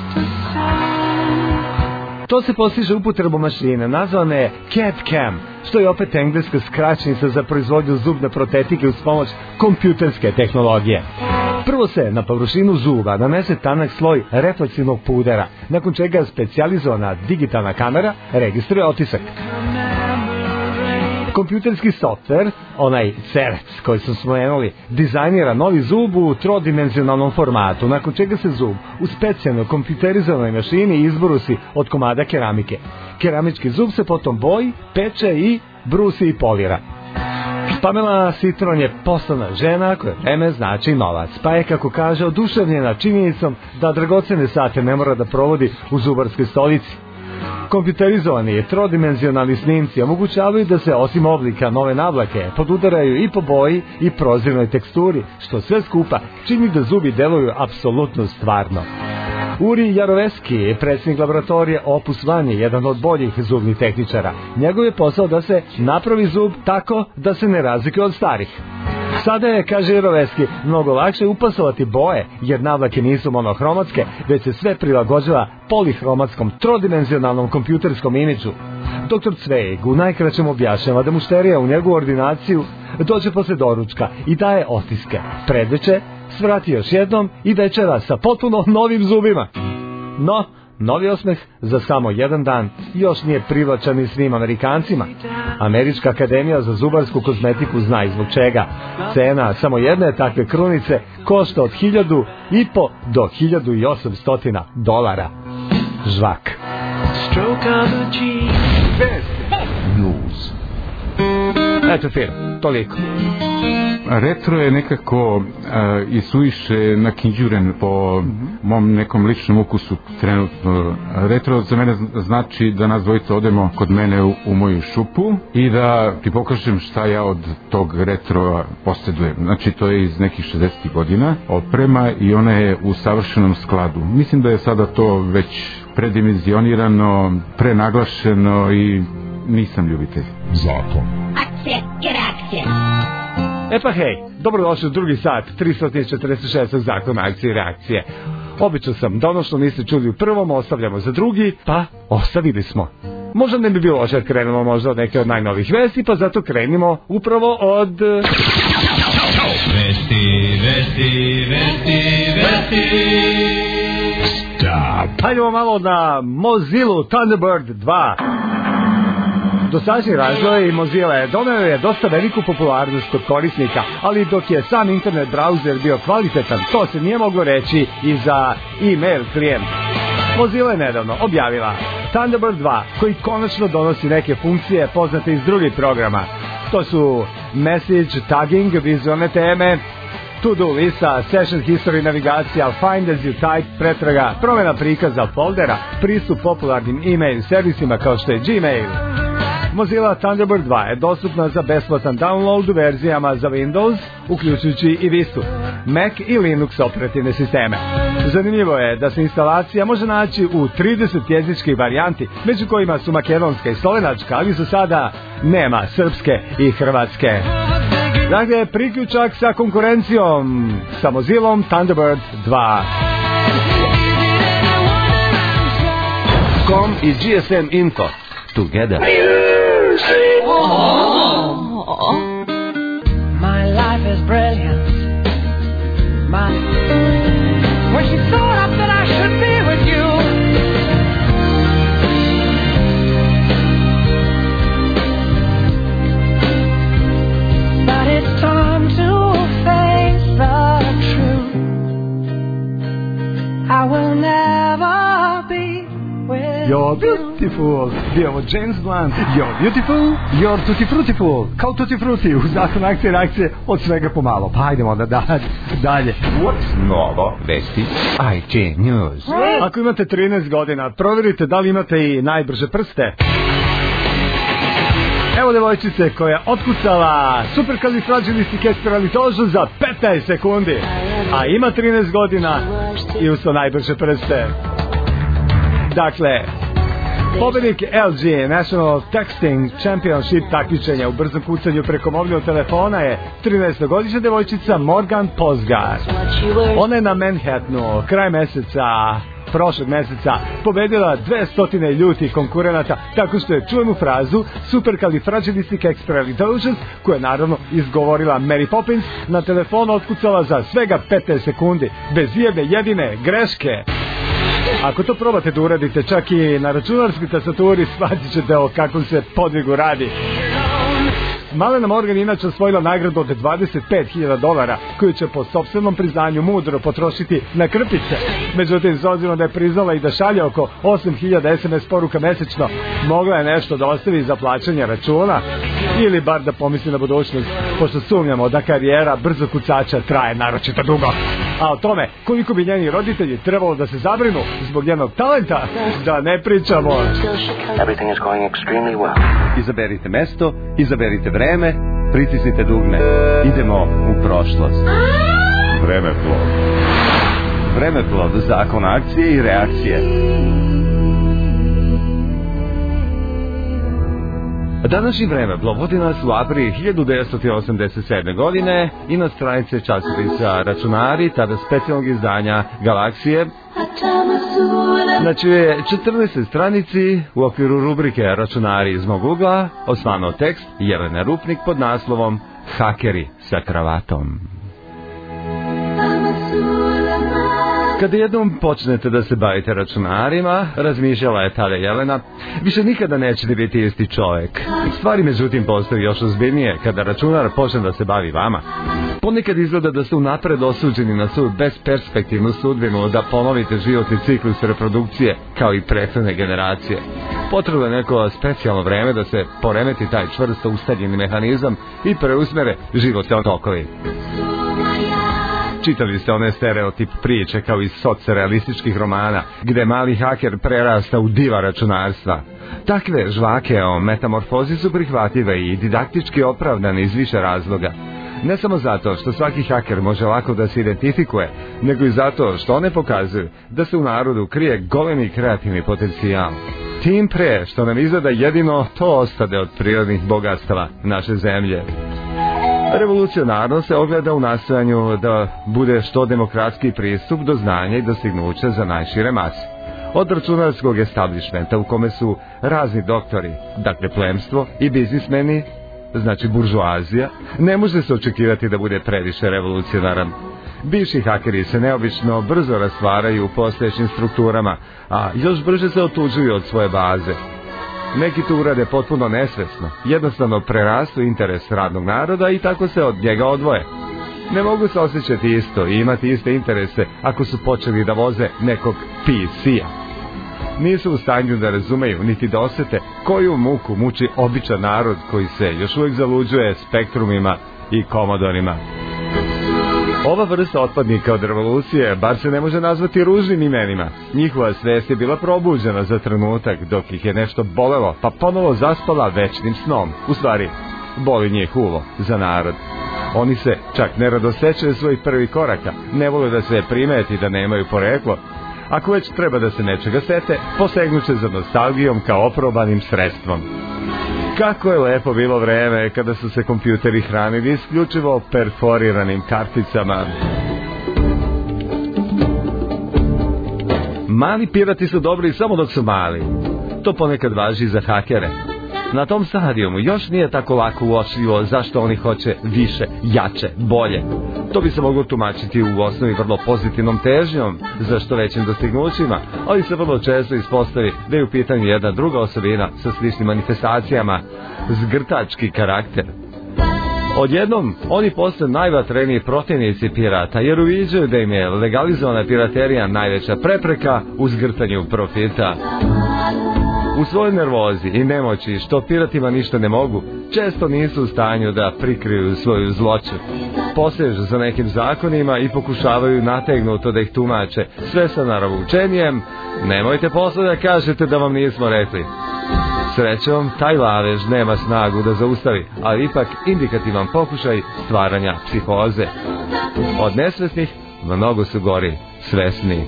To se postiže upotrebom mašine nazvane C A D-Cam, što je opet engleska skraćenica za proizvodnju zubne protetike uz pomoć kompjuterske tehnologije. Prvo se na površinu zuba nanese tanak sloj refleksivnog pudera, nakon čega specijalizovana digitalna kamera registruje otisak. Kompjuterski softver, onaj Cerec koji smo spomenuli, dizajnira novi zub u trodimenzionalnom formatu, nakon čega se zub u specijalno kompjuterizovanoj mašini izbrusi od komada keramike. Keramički zub se potom boji, peče i brusi i polira. Pamela Citron je poslovna žena koja vreme znači novac, pa je, kako kaže, oduševljena činjenicom da dragocene sate ne mora da provodi u zubarskoj stolici. Kompjuterizovani trodimenzionalni snimci omogućavaju da se osim oblika nove navlake podudaraju i po boji i prozirnoj teksturi, što sve skupa čini da zubi deluju apsolutno stvarno. Uri Jaroveski, predsjednik laboratorije Opus One, je jedan od boljih zubnih tehničara. Njegov je posao da se napravi zub tako da se ne razlikuje od starih. Sada je, kaže Jaroveski, mnogo lakše upasovati boje, jer navlake nisu monohromatske, već se sve prilagođava polihromatskom trodimenzionalnom kompjuterskom imidžu. Doktor Zweig u najkraćem objašnjava da mušterija u njegovu ordinaciju dođe posle doručka i daje otiske. Predveče svrati još jednom i večera sa potpuno novim zubima. No, novi osmeh za samo jedan dan još nije privlačan i svim Amerikancima. Američka akademija za zubarsku kozmetiku zna i zbog čega. Cena samo jedne takve krunice košta od hiljadu i po do hiljadu i osamstotina dolara. Žvak. Eto film, toliko. Retro je nekako uh, i suviše nakinđuren po mom nekom ličnom ukusu trenutno. Retro za mene znači da nas dvojica odemo kod mene u, u moju šupu i da ti pokažem šta ja od tog retro posjedujem. Znači to je iz nekih šezdesetih godina oprema i ona je u savršenom skladu. Mislim da je sada to već predimenzionirano, prenaglašeno i nisam ljubitelj. Zakon. Akcija i reakcija. E pa hej, dobrodošli u drugi sat tristo četrdeset šest. zakona akcije i reakcije. Obično sam da ono što niste čuli u prvom ostavljamo za drugi, pa ostavili smo. Možda ne bi bilo loše da krenemo možda od neke od najnovih vesti, pa zato krenimo upravo od... Vesti, vesti, vesti, vesti. Stop. Hajdemo malo na Mozilla Thunderbird dva. Dosadašnji razvoj i Mozilla je doneo je dosta veliku popularnost kod korisnika, ali dok je sam internet browser bio kvalitetan, to se nije moglo reći i za e-mail klijent. Mozilla je nedavno objavila Thunderbird dva, koji konačno donosi neke funkcije poznate iz drugih programa. To su message tagging, vizualne teme, to-do lista, session history, navigacija, find as you type, pretraga, promjena prikaza foldera, pristup popularnim e-mail servisima kao što je Gmail. Mozilla Thunderbird dva je dostupna za besplatan download u verzijama za Windows, uključujući i Vistu, Mac i Linux operativne sisteme. Zanimljivo je da se instalacija može naći u trideset jezičkih varijanti, među kojima su makedonska i slovenačka, ali za sada nema srpske i hrvatske. Dakle, priključak sa konkurencijom sa Mozillom Thunderbird dva. Com i G S M Info together. Oh. My life is brilliant. My when she thought up that I should be with you. But it's time to face the truth. I will never be with You're beautiful. Beautiful, bio ovo James Blunt, You're Beautiful, You're Tutti Frutiful, kao Tutti Frutti, u zakon akcije reakcije od svega pomalo. Pa hajdemo onda da, dalje. What's novo? Vesti I T News. Ako imate trinaest godina, provjerite da li imate i najbrže prste. Evo devojčice koja je otkucala superkalifragilistikexpialidocious za petnaest sekundi, a ima trinaest godina i usto najbrže prste. Dakle, pobednik L G National Texting Championship takmičenja u brzom kucanju preko mobilnog telefona je trinaestogodišnja devojčica Morgan Posgar. Ona je na Manhattanu kraj meseca prošlog meseca pobedila dvesta ljutih konkurenata tako što je čuvenu frazu superkalifragilistikexpialidocious, koju je naravno izgovorila Mary Poppins, na telefonu otkucala za svega petnaest sekundi, bez ijedne jedine greške. Ako to probate da uradite čak i na računarskoj tastaturi, shvatit ćete o kakvom se podvigu radi. Malena Morgan inače osvojila nagradu od dvadeset pet hiljada dolara, koju će po sopstvenom priznanju mudro potrošiti na krpice. Međutim, s obzirom da je priznala i da šalje oko osam hiljada es em es poruka mesečno, mogla je nešto da ostavi za plaćanje računa ili bar da pomisli na budućnost, pošto sumnjamo da karijera brzo kucača traje naročito dugo. A o tome koliko bi njeni roditelji trebalo da se zabrinu zbog njenog talenta, da ne pričamo. Everything is going extremely well. Izaberite mesto, izaberite vreme, pritisnite dugme. Idemo u prošlost. Vremeplov. Vremeplov, zakon akcije i reakcije. Današnji Vremeplov vodi nas u april hiljadu devetsto osamdeset sedme. godine i na stranice časopisa Računari, tada specijalnog izdanja Galaksije. Znači, četrnaestoj stranici u okviru rubrike Računari iz mog ugla osvanuo tekst Jelene Rupnik pod naslovom Hakeri sa kravatom. Kada jednom počnete da se bavite računarima, razmišljala je tada Jelena, više nikada nećete biti isti čovjek. Stvari međutim postaju još ozbiljnije kada računar počne da se bavi vama. Ponekad izgleda da ste unapred osuđeni na svu besperspektivnu sudbinu da ponovite životni ciklus reprodukcije kao i prethodne generacije. Potrebno je neko specijalno vreme da se poremeti taj čvrsto ustaljeni mehanizam i preusmere životni tokovi. Čitali ste one stereotip priče kao iz socrealističkih romana, gde mali haker prerasta u diva računarstva. Takve žvake o metamorfozi su prihvatljive i didaktički opravdane iz više razloga. Ne samo zato što svaki haker može lako da se identifikuje, nego i zato što one pokazuju da se u narodu krije golemi kreativni potencijal. Tim pre što nam izgleda jedino to ostade od prirodnih bogatstava naše zemlje. Revolucionarno se ogleda u nastojanju da bude što demokratski pristup do znanja i dostignuća za najšire mase. Od računarskog establishmenta u kome su razni doktori, dakle plemstvo i biznismeni, znači buržoazija, ne može se očekivati da bude previše revolucionaran. Bivši hakeri se neobično brzo rastvaraju u postojećim strukturama, a još brže se otuđuju od svoje baze. Neki to urade potpuno nesvesno, jednostavno prerastu interes radnog naroda i tako se od njega odvoje. Ne mogu se osjećati isto i imati iste interese ako su počeli da voze nekog P C-a. Nisu u stanju da razumeju niti da osete koju muku muči običan narod koji se još uvijek zaluđuje spektrumima i komodorima. Ova vrsta otpadnika od revolucije bar se ne može nazvati ružnim imenima. Njihova svest je bila probuđena za trenutak dok ih je nešto bolelo, pa ponovo zaspala večnim snom. U stvari, boli njih uvo za narod. Oni se čak ne radosećaju svojih prvih koraka, ne vole da se primeti da nemaju poreklo. Ako već treba da se nečega sete, posegnuće za nostalgijom kao oprobanim sredstvom. Kako je lepo bilo vreme kada su se kompjuteri hranili isključivo perforiranim karticama. Mali pirati su dobri samo dok su mali. To ponekad važi za hakere. Na tom stadijumu još nije tako lako uočljivo zašto oni hoće više, jače, bolje. To bi se moglo tumačiti u osnovi vrlo pozitivnom težnjom za što većim dostignućima, ali se vrlo često ispostavi da je u pitanju jedna druga osobina sa sličnim manifestacijama, zgrtački karakter. Odjednom, oni postaju najvatreniji protivnici pirata, jer uviđaju da im je legalizovana piraterija najveća prepreka u zgrtanju profita. U svojoj nervozi i nemoći što piratima ništa ne mogu, često nisu u stanju da prikriju svoju zloću. Posežu za nekim zakonima i pokušavaju nategnuto da ih tumače, sve sa naravučenjem, nemojte posle da kažete da vam nismo rekli. Srećom, taj lavež nema snagu da zaustavi, ali ipak indikativan pokušaj stvaranja psihoze. Od nesvesnih mnogo su gori svesni.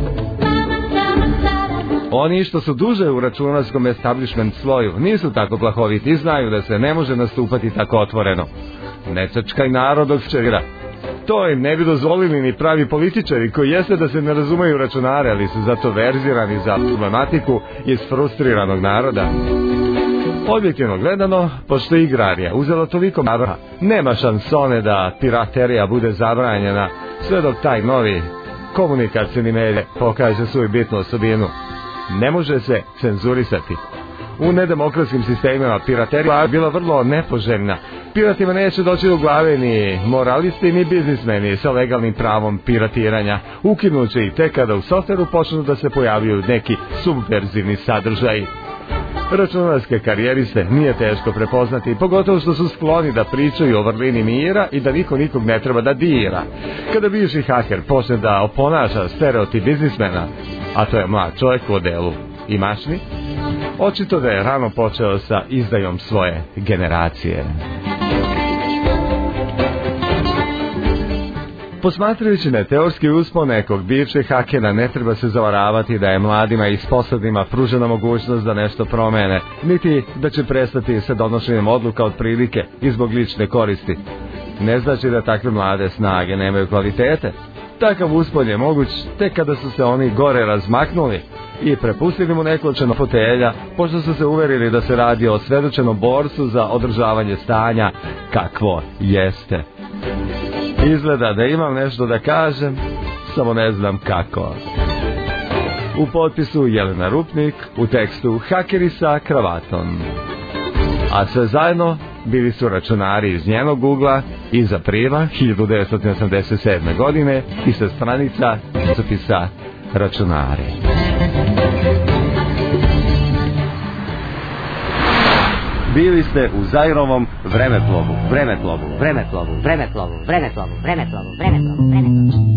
Oni što su duže u računarskom establishment sloju nisu tako plahoviti i znaju da se ne može nastupati tako otvoreno. Ne čačkaj narod od včera. To im ne bi dozvolili ni pravi političari koji jeste da se ne razumeju računare, ali su zato verzirani za problematiku iz frustriranog naroda. Objektivno gledano, pošto je igrarija uzela toliko maraha, nema šansone da piraterija bude zabranjena sve dok taj novi komunikacijni medij pokaže svoju bitnu osobinu. Ne može se cenzurisati. U nedemokratskim sistemima piraterija je bila vrlo nepoželjna. Piratima neće doći u glave ni moralisti ni biznismeni sa legalnim pravom piratiranja. Ukinuće i tek kada u softveru počnu da se pojavljaju neki subverzivni sadržaji. Računarske karijeriste nije teško prepoznati, pogotovo što su skloni da pričaju o vrlini mira i da niko nikog ne treba da dira. Kada bivši haker počne da oponaša stereotip biznismena, a to je mlad čovjek u odelu i mašni, očito da je rano počeo sa izdajom svoje generacije. Posmatrajući na teorski uspon nekog bivšeg hakera, ne treba se zavaravati da je mladima i sposobnima pružena mogućnost da nešto promene, niti da će prestati sa donošenjem odluka od prilike i zbog lične koristi. Ne znači da takve mlade snage nemaju kvalitete. Takav uspon je moguć tek kada su se oni gore razmaknuli i prepustili mu nekočeno fotelja, pošto su se uverili da se radi o svedočenom borcu za održavanje stanja kakvo jeste. Izgleda da imam nešto da kažem, samo ne znam kako. U potpisu Jelena Rupnik, u tekstu Hakeri sa kravatom. A sve zajedno bili su računari iz njenog ugla iz aprila hiljadu devetsto osamdeset sedme. godine i sa stranica časopisa Računari. Bili ste u Zairovom vremeplovu, vremeplovu, vremeplovu, vremeplovu, vremeplovu, vremeplovu, vremeplovu, vremeplovu.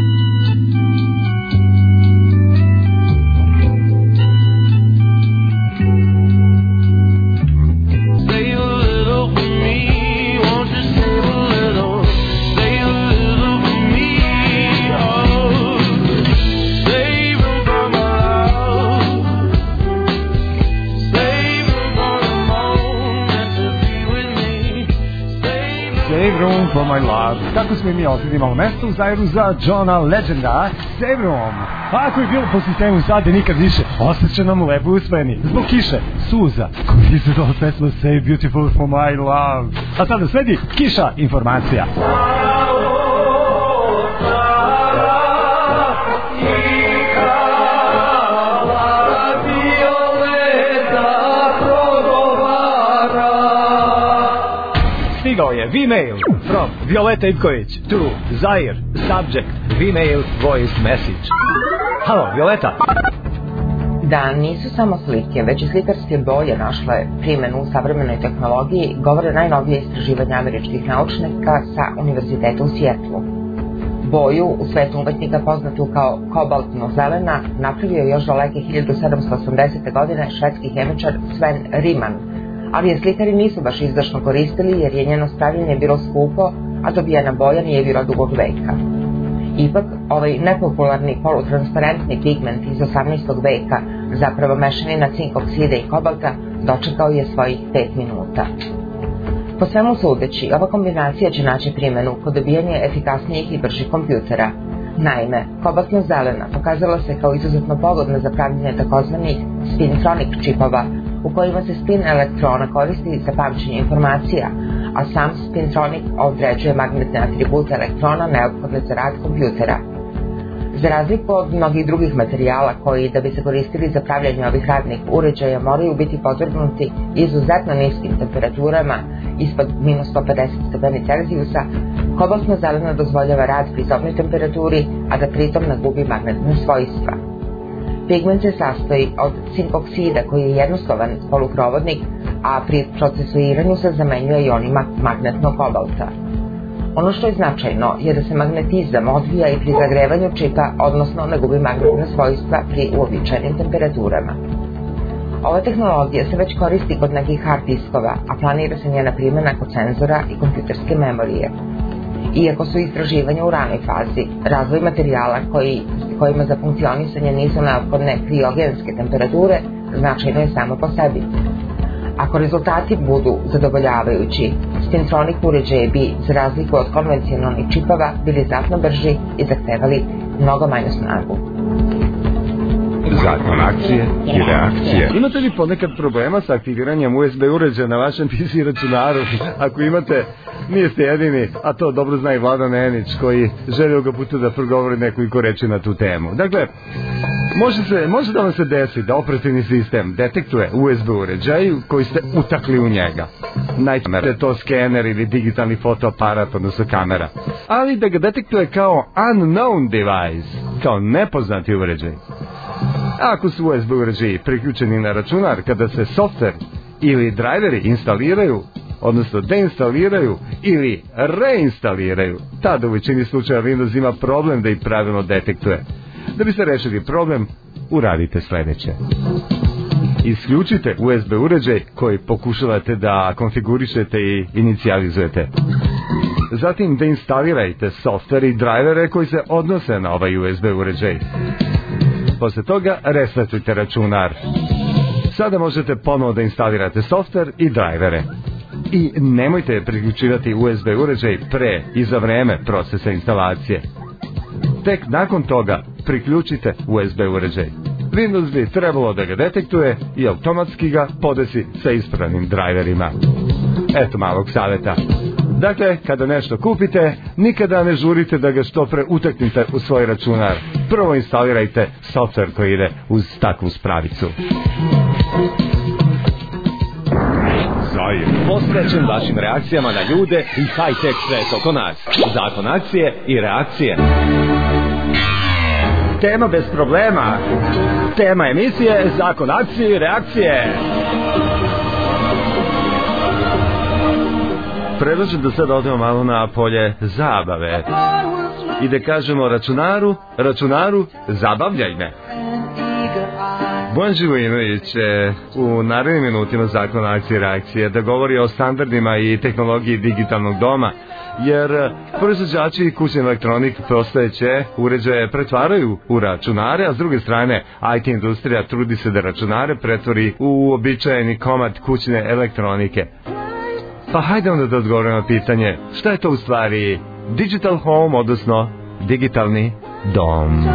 Save Room for My Love. Tako smo i mi ovdje imamo mesto u Zairu za Johna Legenda. Save Room. A ako je bilo po sistemu sada nikad više, ostaće nam lepo usvojeni. Zbog kiše, suza, koji se do pesma Save Beautiful for My Love. A sada sledi kiša informacija. Stigao je V-mail from Violeta Ivković to Zair, subject, V-mail, voice message. Halo, Violeta. Da, nisu samo slike, već i slikarske boje našle primjenu u savremenoj tehnologiji, govore najnovije istraživanja američkih naučnika sa Univerziteta u Sijetlu. Boju, u svetu umetnika poznatu kao kobaltno-zelena, napravio je još daleke hiljadu sedamsto osamdesete. godine švedski hemičar Sven Riemann, ali je slikari nisu baš izdašno koristili jer je njeno stavljanje bilo skupo, a dobijena boja nije bila dugog veka. Ipak, ovaj nepopularni polutransparentni pigment iz osamnaestog. veka, zapravo mešanina cink oksida i kobalta, dočekao je svojih pet minuta. Po svemu sudeći, ova kombinacija će naći primjenu kod dobijanja efikasnijih i bržih kompjutera. Naime, kobaltno-zelena pokazala se kao izuzetno pogodna za pravljenje takozvanih spintronic čipova, u kojima se spin elektrona koristi za pamćenje informacija, a sam spintronic određuje magnetne atribute elektrona neophodne za rad kompjutera. Za razliku od mnogih drugih materijala koji, da bi se koristili za pravljanje ovih radnih uređaja, moraju biti podvrgnuti izuzetno niskim temperaturama, ispod minus sto pedeset stepeni Celzijusa, kobaltno-zelena dozvoljava rad pri sobnoj temperaturi, a da pritom ne gubi magnetne svojstva. Pigment se sastoji od cinkoksida koji je jednostavan poluprovodnik, a pri procesuiranju se zamenjuje ionima magnetnog kobalta. Ono što je značajno je da se magnetizam odvija i pri zagrevanju čipa, odnosno ne gubi magnetne svojstva pri uobičajenim temperaturama. Ova tehnologija se već koristi kod nekih hard diskova, a planira se njena primjena kod senzora i kompjuterske memorije. Iako su istraživanja u ranoj fazi, razvoj materijala koji, kojima za funkcionisanje nisu neophodne kriogenske temperature značajno je samo po sebi. Ako rezultati budu zadovoljavajući, spintronic uređaje bi, za razliku od konvencionalnih čipova, bili znatno brži i zahtevali mnogo manju snagu. Zakon akcije i reakcije. Imate li ponekad problema sa aktiviranjem U S B uređaja na vašem P C računaru? Ako imate, niste jedini, a to dobro zna i Vladan Nenić, koji želio ga puta da progovori nekoliko reči na tu temu. Dakle, može, se, može da vam se desi da operativni sistem detektuje U S B uređaj koji ste utakli u njega. Najčešće je to skener ili digitalni fotoaparat, odnosno kamera. Ali da ga detektuje kao unknown device, kao nepoznati uređaj. Ako su U S B uređaji priključeni na računar, kada se softver ili drajveri instaliraju, odnosno deinstaliraju ili reinstaliraju, tada u većini slučaja Windows ima problem da ih pravilno detektuje. Da biste rešili problem, uradite sledeće. Isključite U S B uređaj koji pokušavate da konfigurišete i inicijalizujete. Zatim deinstalirajte softver i drajvere koji se odnose na ovaj U S B uređaj. Posle toga resetujte računar. Sada možete ponovo da instalirate softver i drajvere. I nemojte priključivati U S B uređaj pre i za vreme procesa instalacije. Tek nakon toga priključite U S B uređaj. Windows bi trebalo da ga detektuje i automatski ga podesi sa ispravnim drajverima. Eto malog saveta. Dakle, kada nešto kupite, nikada ne žurite da ga što pre utaknite u svoj računar. Prvo instalirajte softver koji ide uz takvu spravicu. Zajem. Posvećen vašim reakcijama na ljude i high-tech svet oko nas. Zakon akcije i reakcije. Tema bez problema. Tema emisije Zakon akcije i reakcije. Predlažem da sad odemo malo na polje zabave i da kažemo računaru, računaru, zabavljaj me. Bojan Živojinović će u narednim minutima Zakona akcije i reakcije da govori o standardima i tehnologiji digitalnog doma, jer proizvođači kućne elektronike postojeće uređaje pretvaraju u računare, a s druge strane I T industrija trudi se da računare pretvori u uobičajeni komad kućne elektronike. Pa hajde onda da odgovorimo na pitanje, šta je to u stvari digital home, odnosno digitalni dom?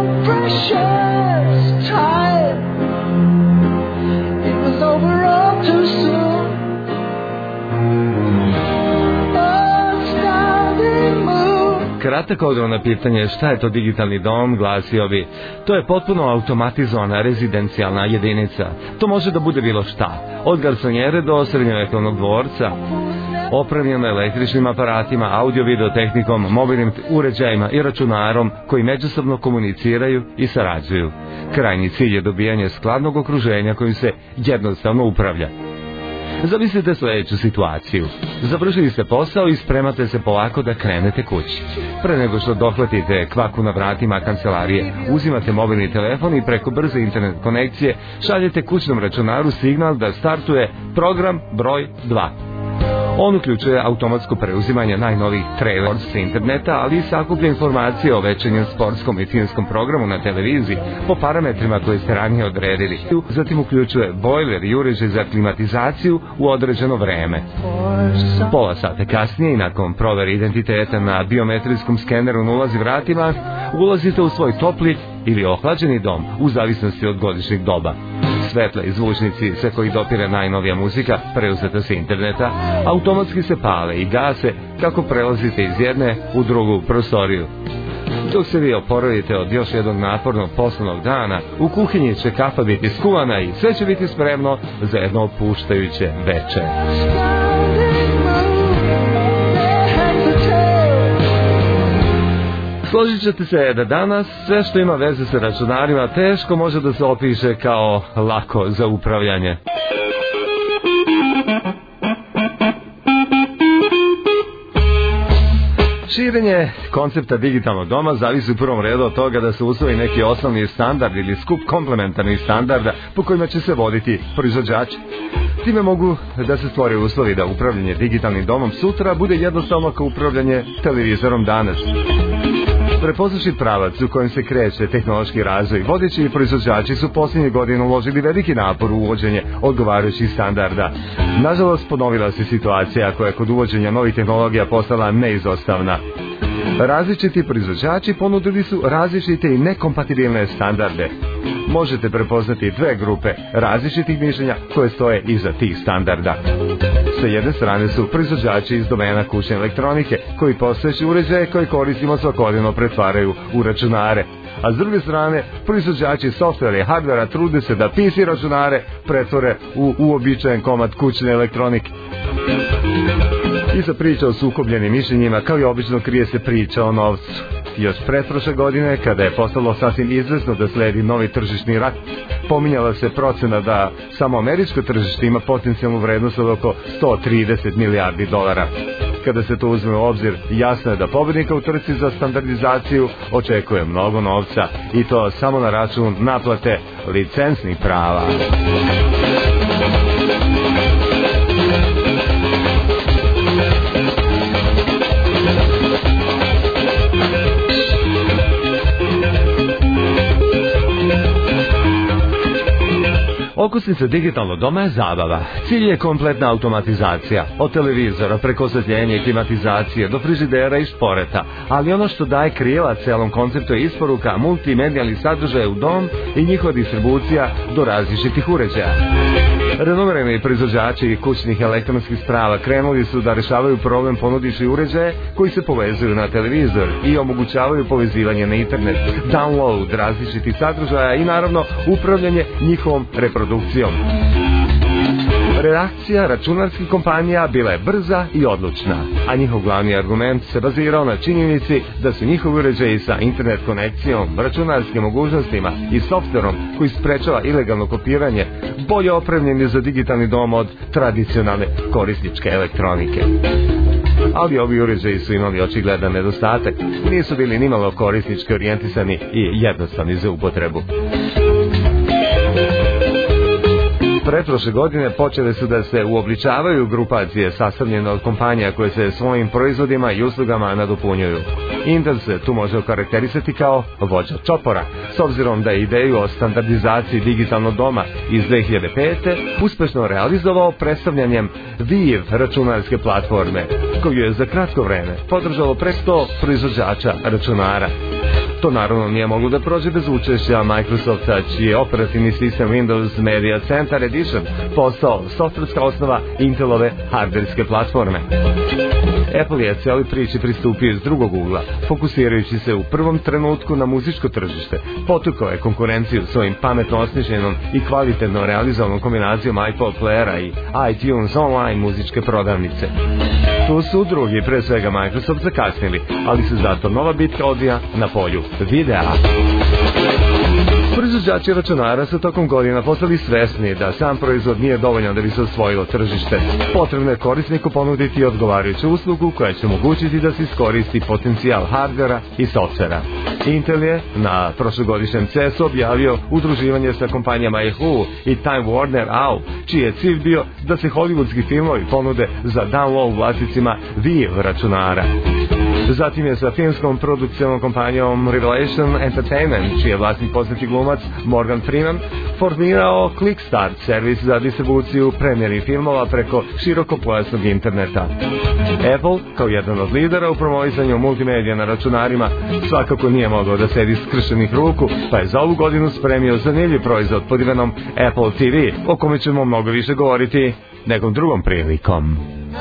Kratak odgovor na pitanje šta je to digitalni dom glasio bi: to je potpuno automatizovana rezidencijalna jedinica. To može da bude bilo šta, od garsonjere do srednjovekovnog dvorca, opremljeno električnim aparatima, audio-video tehnikom, mobilnim uređajima i računarom koji međusobno komuniciraju i sarađuju. Krajnji cilj je dobijanje skladnog okruženja kojim se jednostavno upravlja. Zamislite sledeću situaciju. Završili ste posao i spremate se polako da krenete kući. Pre nego što dohvatite kvaku na vratima kancelarije, uzimate mobilni telefon i preko brze internet konekcije šaljete kućnom računaru signal da startuje program broj dva. On uključuje automatsko preuzimanje najnovih trailera s interneta, ali i sakuplja informacije o večernjem sportskom i filmskom programu na televiziji po parametrima koje ste ranije odredili. Zatim uključuje bojler i uređaj za klimatizaciju u određeno vreme. Pola sata kasnije i nakon provere identiteta na biometrijskom skeneru na ulazi vratima, ulazite u svoj topli ili ohlađeni dom u zavisnosti od godišnjeg doba. Svetla i zvučnici sa koji dopire najnovija muzika preuzeta sa interneta automatski se pale i gase kako prelazite iz jedne u drugu prostoriju. Dok se vi oporavite od još jednog napornog poslovnog dana, u kuhinji će kafa biti skuvana i sve će biti spremno za jedno opuštajuće veče. Složit ćete se da danas sve što ima veze sa računarima teško može da se opiše kao lako za upravljanje. Širenje koncepta digitalnog doma zavisi u prvom redu od toga da se usvoji neki osnovni standard ili skup komplementarnih standarda po kojima će se voditi proizvođači. Time mogu da se stvore uslovi da upravljanje digitalnim domom sutra bude jednostavno kao upravljanje televizorom danas. Prepoznaši pravac u kojem se kreće tehnološki razvoj, vodeći proizvođači su posljednje godine uložili veliki napor u uvođenje odgovarajućih standarda. Nažalost, ponovila se situacija koja je kod uvođenja novih tehnologija postala neizostavna. Različiti proizvođači ponudili su različite i nekompatibilne standarde. Možete prepoznati dve grupe različitih mišljenja koje stoje iza tih standarda. Sa jedne strane su proizvođači iz domena kućne elektronike koji postojeće uređaje koje koristimo svakodnevno pretvaraju u računare, a s druge strane proizvođači softvera i hardvera trude se da P C računare pretvore u uobičajen komad kućne elektronike. Iza priča o sukobljenim mišljenjima kao i obično krije se priča o novcu. Još pretprošle godine, kada je postalo sasvim izvesno da sledi novi tržišni rat, pominjala se procena da samo američko tržište ima potencijalnu vrednost od oko sto trideset milijardi dolara. Kada se to uzme u obzir, jasno je da pobednika u trci za standardizaciju očekuje mnogo novca i to samo na račun naplate licencnih prava. Okosnica digitalnog doma je zabava. Cilj je kompletna automatizacija, od televizora preko osvetljenja i klimatizacije do frižidera i šporeta, ali ono što daje krila celom konceptu je isporuka multimedijalnih sadržaja u dom i njihova distribucija do različitih uređaja. Renomirani proizvođači kućnih elektronskih sprava krenuli su da rešavaju problem ponudivši uređaje koji se povezuju na televizor i omogućavaju povezivanje na internet, download različitih sadržaja i naravno upravljanje njihovom reprodukcijom. Reakcija računarskih kompanija bila je brza i odlučna, a njihov glavni argument se bazirao na činjenici da su njihovi uređaji sa internet konekcijom, računarskim mogućnostima i softverom koji sprečava ilegalno kopiranje bolje opremljeni za digitalni dom od tradicionalne korisničke elektronike. Ali ovi uređaji su imali očigledan nedostatak, nisu bili nimalo korisnički orijentisani i jednostavni za upotrebu. Pretprošle godine počele su da se uobličavaju grupacije sastavljene od kompanija koje se svojim proizvodima i uslugama nadopunjuju. Intel se tu može okarakterisati kao vođa čopora, s obzirom da je ideju o standardizaciji digitalnog doma iz dve hiljade pete. uspešno realizovao predstavljanjem Vive računarske platforme, koju je za kratko vreme podržalo pre sto proizvođača računara. To naravno nije moglo da prođe bez učešća Microsofta, čiji je operativni sistem Windows Media Center Edition postao softverska osnova Intelove hardverske platforme. Apple je cijeloj priči pristupio iz drugog ugla, fokusirajući se u prvom trenutku na muzičko tržište. Potukao je konkurenciju svojim pametno osmišljenom i kvalitetno realizovanom kombinacijom iPod playera i iTunes online muzičke prodavnice. Tu su drugi, pre svega Microsoft, zakasnili, ali se zato nova bitka odvija na polju videa. Proizvođači računara su tokom godina postali svesni da sam proizvod nije dovoljan da bi se osvojilo tržište. Potrebno je korisniku ponuditi odgovarajuću uslugu koja će omogućiti da se iskoristi potencijal hardvera i softvera. Intel je na prošlogodišnjem C E S-u objavio udruživanje sa kompanijama Yahoo i Time Warner A U, čiji je cilj bio da se hollywoodski filmovi ponude za download vlasnicima Vive računara. Zatim je sa filmskom produkcijom kompanijom Revelation Entertainment, čiji je vlasnik poznati glumac Morgan Freeman, formirao ClickStart, servis za distribuciju premijernih filmova preko širokopojasnog interneta. Apple, kao jedan od lidera u promovisanju multimedija na računarima, svakako nije mogao da sedi skršenih ruku, pa je za ovu godinu spremio zanimljiv proizvod pod imenom Apple T V, o kome ćemo mnogo više govoriti nekom drugom prilikom.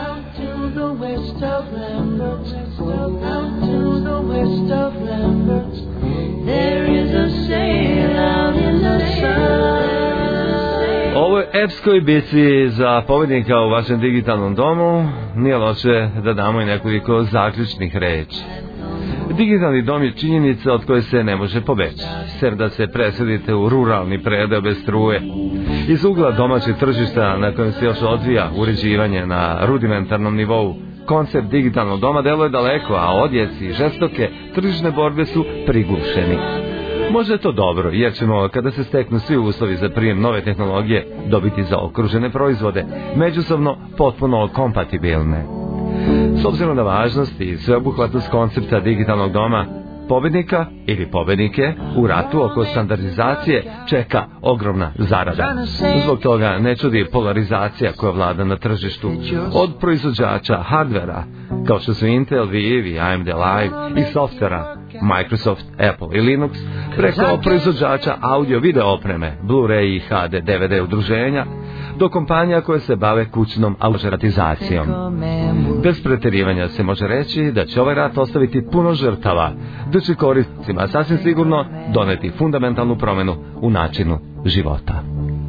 Ovoj epskoj bici za pobednika u vašem digitalnom domu nije loše da damo i nekoliko zaključnih reči. Digitalni dom je činjenica od koje se ne može pobeći, sem da se preselite u ruralni predeo bez struje. Iz ugla domaćeg tržišta na kojem se još odvija uređivanje na rudimentarnom nivou, koncept digitalnog doma deluje daleko, a odjeci i žestoke tržišne borbe su prigušeni. Možda je to dobro, jer ćemo, kada se steknu svi uslovi za prijem nove tehnologije, dobiti zaokružene proizvode, međusobno potpuno kompatibilne. S obzirom na važnost i sveobuhvatnost koncepta digitalnog doma, pobednika ili pobednike u ratu oko standardizacije čeka ogromna zarada. Zbog toga ne čudi polarizacija koja vlada na tržištu. Od proizvođača hardvera, kao što su Intel, Vive i A M D Live, i softvera, Microsoft, Apple i Linux, preko proizvođača audio-video opreme, Blu-ray i H D D V D udruženja, do kompanija koje se bave kućnom automatizacijom. Bez preterivanja se može reći da će ovaj rat ostaviti puno žrtava, da će korisnicima sasvim sigurno doneti fundamentalnu promjenu u načinu života.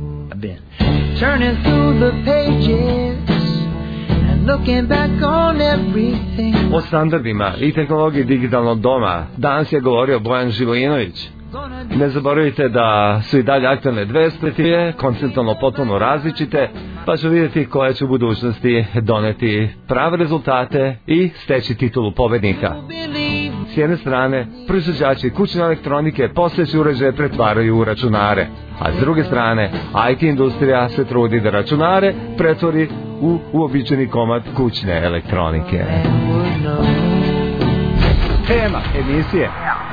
O standardima i tehnologiji digitalnog doma danas je govorio Bojan Živojinović. Ne zaboravite da su i dalje aktualne dve strategije, konceptualno potpuno različite, pa ću vidjeti koje će u budućnosti doneti prave rezultate i steći titulu pobednika. S jedne strane, proizvođači kućne elektronike postojeće uređaje pretvaraju u računare, a s druge strane, I T industrija se trudi da računare pretvori u uobičajeni komad kućne elektronike. Tema emisije.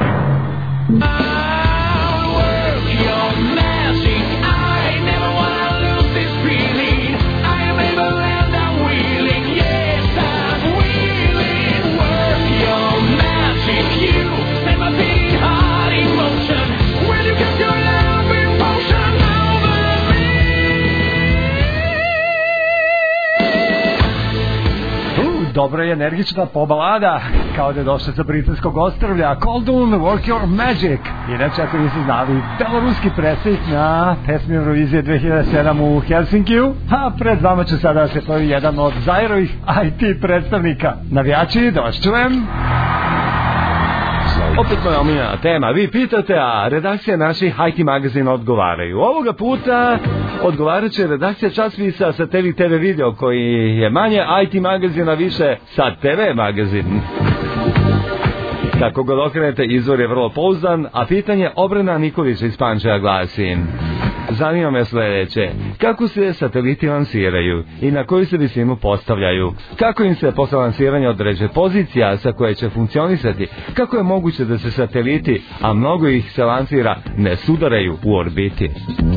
Dobra i energična pobalada, kao da je došla sa britanskog ostrvlja, Koldun, Work Your Magic. Inače, ako nisi znali, beloruski predsjednik na pesmi Eurovizije dve hiljade sedam u Helsinkiju, a pred vama će sada se pojavi jedan od Zairovih I T predstavnika. Navijači, da vas čujem. Opet moja omiljena tema, vi pitate, a redakcija naših I T magazina odgovaraju. Ovoga puta odgovarat će redakcija časopisa Satelit T V Video, koji je manje I T magazina, više Sad T V magazin. Kako god okrenete, izvor je vrlo pouzdan, a pitanje Obrena Nikolića iz Pančeva glasi: zanima me sljedeće, kako se sateliti lansiraju i na koju se visinu postavljaju, kako im se posle lansiranja određe pozicija sa koje će funkcionisati, kako je moguće da se sateliti, a mnogo ih se lansira, ne sudaraju u orbiti.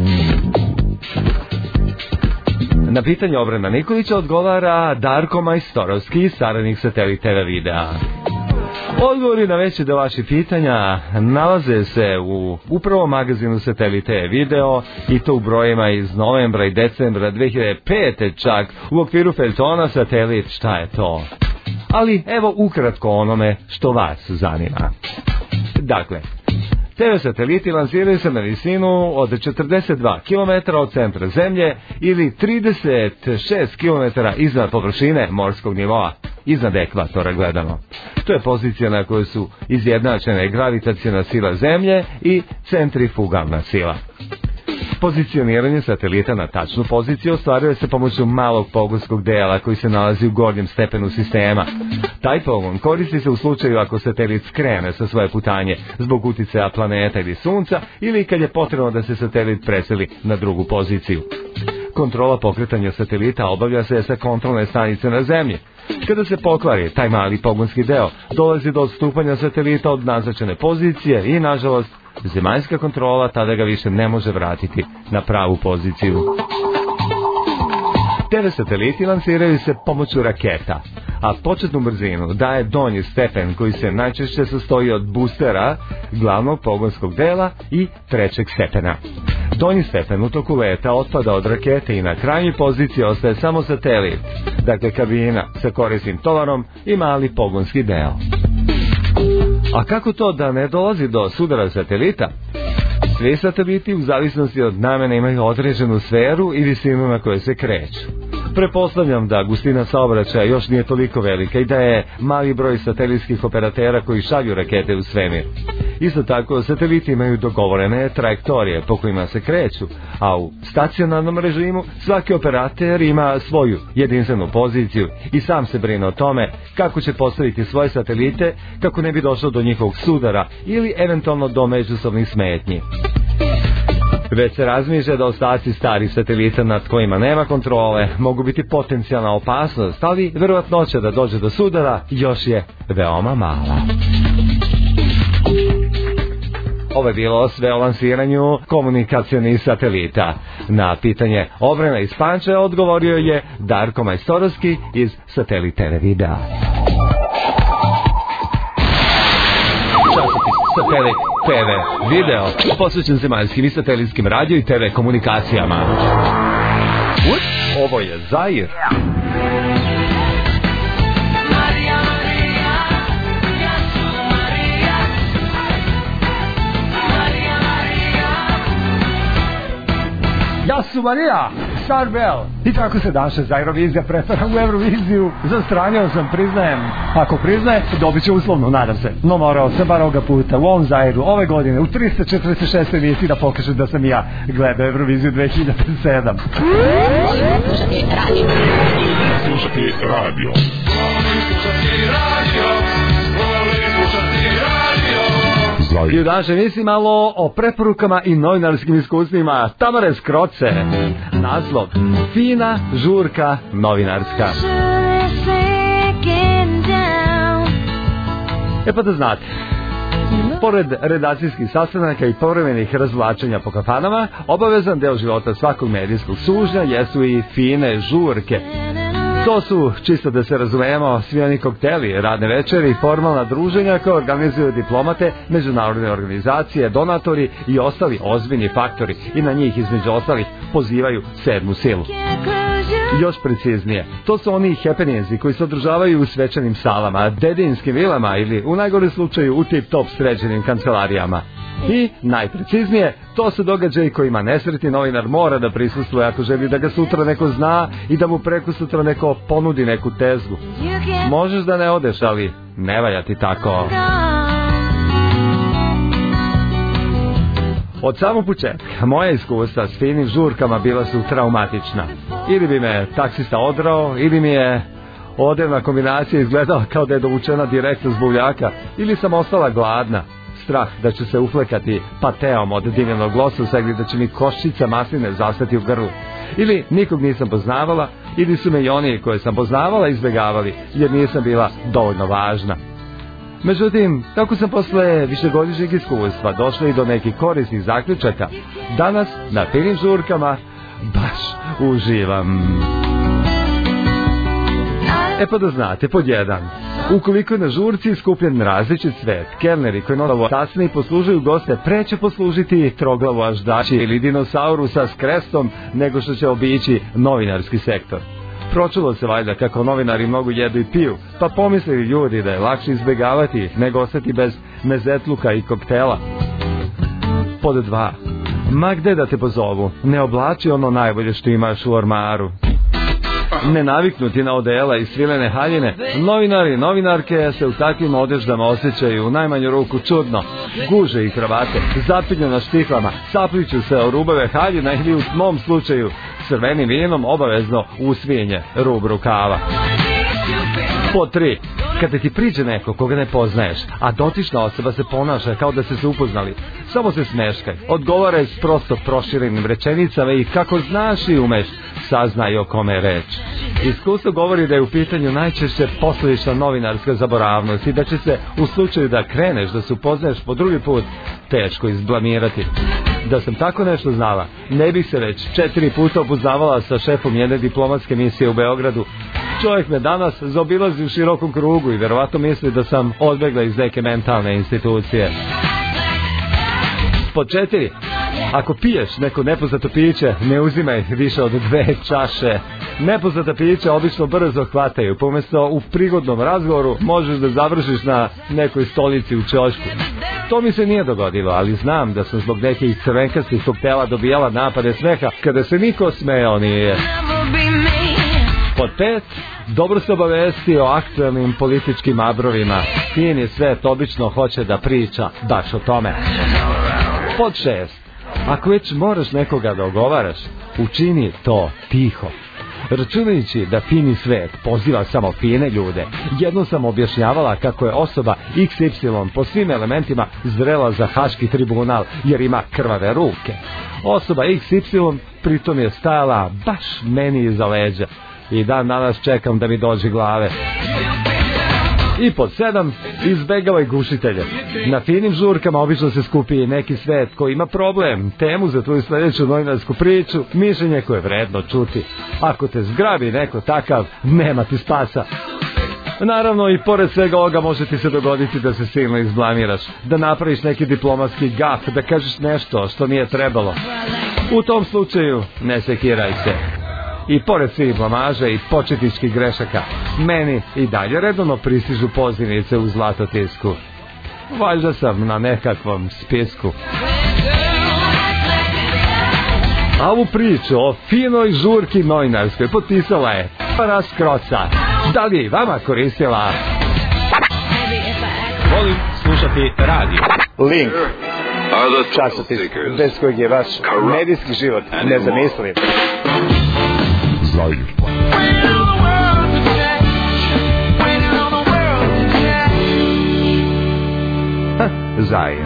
Na pitanje Obrena Nikolića odgovara Darko Majstorovski, saradnik Satelit T V Videa. Odgovori na veći do vaših pitanja nalaze se u upravo magazinu Satelit T V Video, i to u brojima iz novembra i decembra dve hiljade pete čak, u okviru feljtona Satelit šta je to. Ali evo ukratko onome što vas zanima. Dakle, T V sateliti lansiraju se na visinu od četrdeset dva kilometra od centra Zemlje ili trideset šest kilometara iznad površine morskog nivoa, iznad ekvatora gledano. To je pozicija na kojoj su izjednačene gravitacijna sila Zemlje i centrifugalna sila. Pozicioniranje satelita na tačnu poziciju ostvaruje se pomoću malog pogonskog dela koji se nalazi u gornjem stepenu sistema. Taj pogon koristi se u slučaju ako satelit skrene sa svoje putanje zbog uticaja planeta ili sunca, ili kad je potrebno da se satelit preseli na drugu poziciju. Kontrola pokretanja satelita obavlja se sa kontrolne stanice na Zemlji. Kada se pokvari taj mali pogonski deo, dolazi do odstupanja satelita od naznačene pozicije i, nažalost, zemaljska kontrola tada ga više ne može vratiti na pravu poziciju. T V sateliti lansiraju se pomoću raketa, a početnu brzinu daje donji stepen koji se najčešće sastoji od boostera, glavnog pogonskog dela i trećeg stepena. Donji stepen u toku leta otpada od rakete i na krajnjoj poziciji ostaje samo satelit, dakle kabina sa korisnim tovarom i mali pogonski deo. A kako to da ne dolazi do sudara satelita? Svi sateliti u zavisnosti od namene imaju određenu sferu i visinu na kojoj se kreću. Prepostavljam da gustina saobraćaja još nije toliko velika i da je mali broj satelitskih operatera koji šalju rakete u svemir. Isto tako, sateliti imaju dogovorene trajektorije po kojima se kreću, a u stacionarnom režimu svaki operater ima svoju jedinstvenu poziciju i sam se brine o tome kako će postaviti svoje satelite kako ne bi došlo do njihovog sudara ili eventualno do međusobnih smetnji. Već se razmišlja da ostaci starih satelita nad kojima nema kontrole mogu biti potencijalna opasnost, ali verovatnoća da dođe do sudara još je veoma mala. Ovo je bilo sve o lansiranju komunikacionih satelita. Na pitanje Obrena iz Pančeva odgovorio je Darko Majstorovski iz Satelit te ve videa. Časopis Satelit te ve video posvećen zemaljskim i satelitskim radio i te ve komunikacijama. Ovo je Zair. Ja su Marija, Star Bell. I tako se naša Zairovizija pretvara u Euroviziju. Zastranjao sam, priznajem. Ako priznaje, dobit će uslovno, nadam se. No morao sam bar ovoga puta u ovom Zairu ove godine u trista četrdeset šest emisiji da pokažem da sam ja gledao Euroviziju dve hiljade sedam. Slušati radio. Slušati radio. I u današnjoj emisiji malo o preporukama i novinarskim iskustvima Tamare Skroce. Naslov: Fina žurka novinarska. E pa da znate, pored redakcijskih sastanaka i povremenih razvlačenja po kafanama, obavezan deo života svakog medijskog sužnja jesu i fine žurke. To su, čisto da se razumemo, svi oni kokteli, radne večeri i formalna druženja koje organizuju diplomate, međunarodne organizacije, donatori i ostali ozbiljni faktori i na njih između ostalih pozivaju sedmu silu. Još preciznije, to su oni happeningsi koji se održavaju u svečanim salama, dedinskim vilama ili u najgore slučaju u tip-top sređenim kancelarijama. I, najpreciznije, to su događaji kojima nesretni novinar mora da prisustvuje ako želi da ga sutra neko zna i da mu preko sutra neko ponudi neku tezgu. Možeš da ne odeš, ali ne valja ti tako. Od samog početka, moja iskustva s finim žurkama bila su traumatična. Ili bi me taksista odrao, ili mi je odevna kombinacija izgledala kao da je dovučena direktno s buvljaka, ili sam ostala gladna. Strah da će se uflekati pateom od dimljenog lososa ili da će mi koščica masline zastati u grlu. Ili nikog nisam poznavala, ili su me i oni koje sam poznavala izbjegavali, jer nisam bila dovoljno važna. Međutim, kako sam posle višegodišnjeg iskustva došla i do nekih korisnih zaključaka, danas na finim žurkama baš uživam. E pa da znate, pod jedan. Ukoliko je na žurci skupljen različit svet, kelneri koji novo tasni poslužuju goste preće poslužiti troglavu aždaći ili dinosaurusa s krestom nego što će obići novinarski sektor. Pročulo se valjda kako novinari mnogo jedu i piju, pa pomislili ljudi da je lakše izbjegavati nego ostati bez mezetluka i koktela. Pod dva. Ma gde da te pozovu, ne oblači ono najbolje što imaš u ormaru. Nenaviknuti na odela i svilene haljine, novinari i novinarke se u takvim odeždama osjećaju u najmanju ruku čudno. Guže i kravate, zapinju na štiklama, sapliću se o rubove haljina ili u mom slučaju crvenim vinom obavezno usvijenje rub rukava. Pod tri. Kada ti priđe neko koga ne poznaješ, a dotična osoba se ponaša kao da ste se upoznali, samo se smeškaj, odgovaraj s prosto proširenim rečenicama i kako znaš i umeš, saznaj o kome je reč. Iskustvo govori da je u pitanju najčešće posljedična novinarska zaboravnost i da će se u slučaju da kreneš da se upoznaješ po drugi put teško izblamirati. Da sam tako nešto znala, ne bih se već četiri puta upoznavala sa šefom jedne diplomatske misije u Beogradu. Čovjek me danas zaobilazi u širokom krugu i verovatno misli da sam odbegla iz neke mentalne institucije. Pod četiri. Ako piješ neko nepoznato piće, ne uzimaj više od dve čaše. Nepoznata pića obično brzo hvataju, pa umjesto u prigodnom razgovoru možeš da završiš na nekoj stolici u ćošku. To mi se nije dogodilo, ali znam da sam zbog nekih crvenkastih koktela dobijala napade smeha kada se niko smejao nije. pet, dobro se obavesti o aktuelnim političkim abrovima. Fini svet obično hoće da priča baš o tome. Pod šest, ako već moraš nekoga da ogovaraš, učini to tiho. Računajući da fini svet poziva samo fine ljude, jedno sam objašnjavala kako je osoba iks ipsilon po svim elementima zrela za Haški tribunal jer ima krvave ruke. Osoba iks ipsilon pritom je stajala baš meni iza leđa i dan danas čekam da mi dođe glave. I pod sedam, izbegavaj gušitelje. Na finim žurkama obično se skupi neki svet koji ima problem, temu za tvoju sljedeću novinarsku priču, mišljenje koje je vredno čuti. Ako te zgrabi neko takav, nema ti spasa. Naravno, i pored svega ovoga može ti se dogoditi da se silno izblamiraš, da napraviš neki diplomatski gaf, da kažeš nešto što nije trebalo. U tom slučaju, ne sekiraj se. I pored svih blamaža i početničkih grešaka, meni i dalje redovno pristižu pozivnice u zlatotisku. Valjda sam na nekakvom spisku. A ovu priču o finoj žurki novinarskoj potpisala je Ras Kroca. Da li je i vama koristila? Volim slušati radio. Link. Časopis bez kojeg je vaš medijski život nezamisliv. Zair. Zair.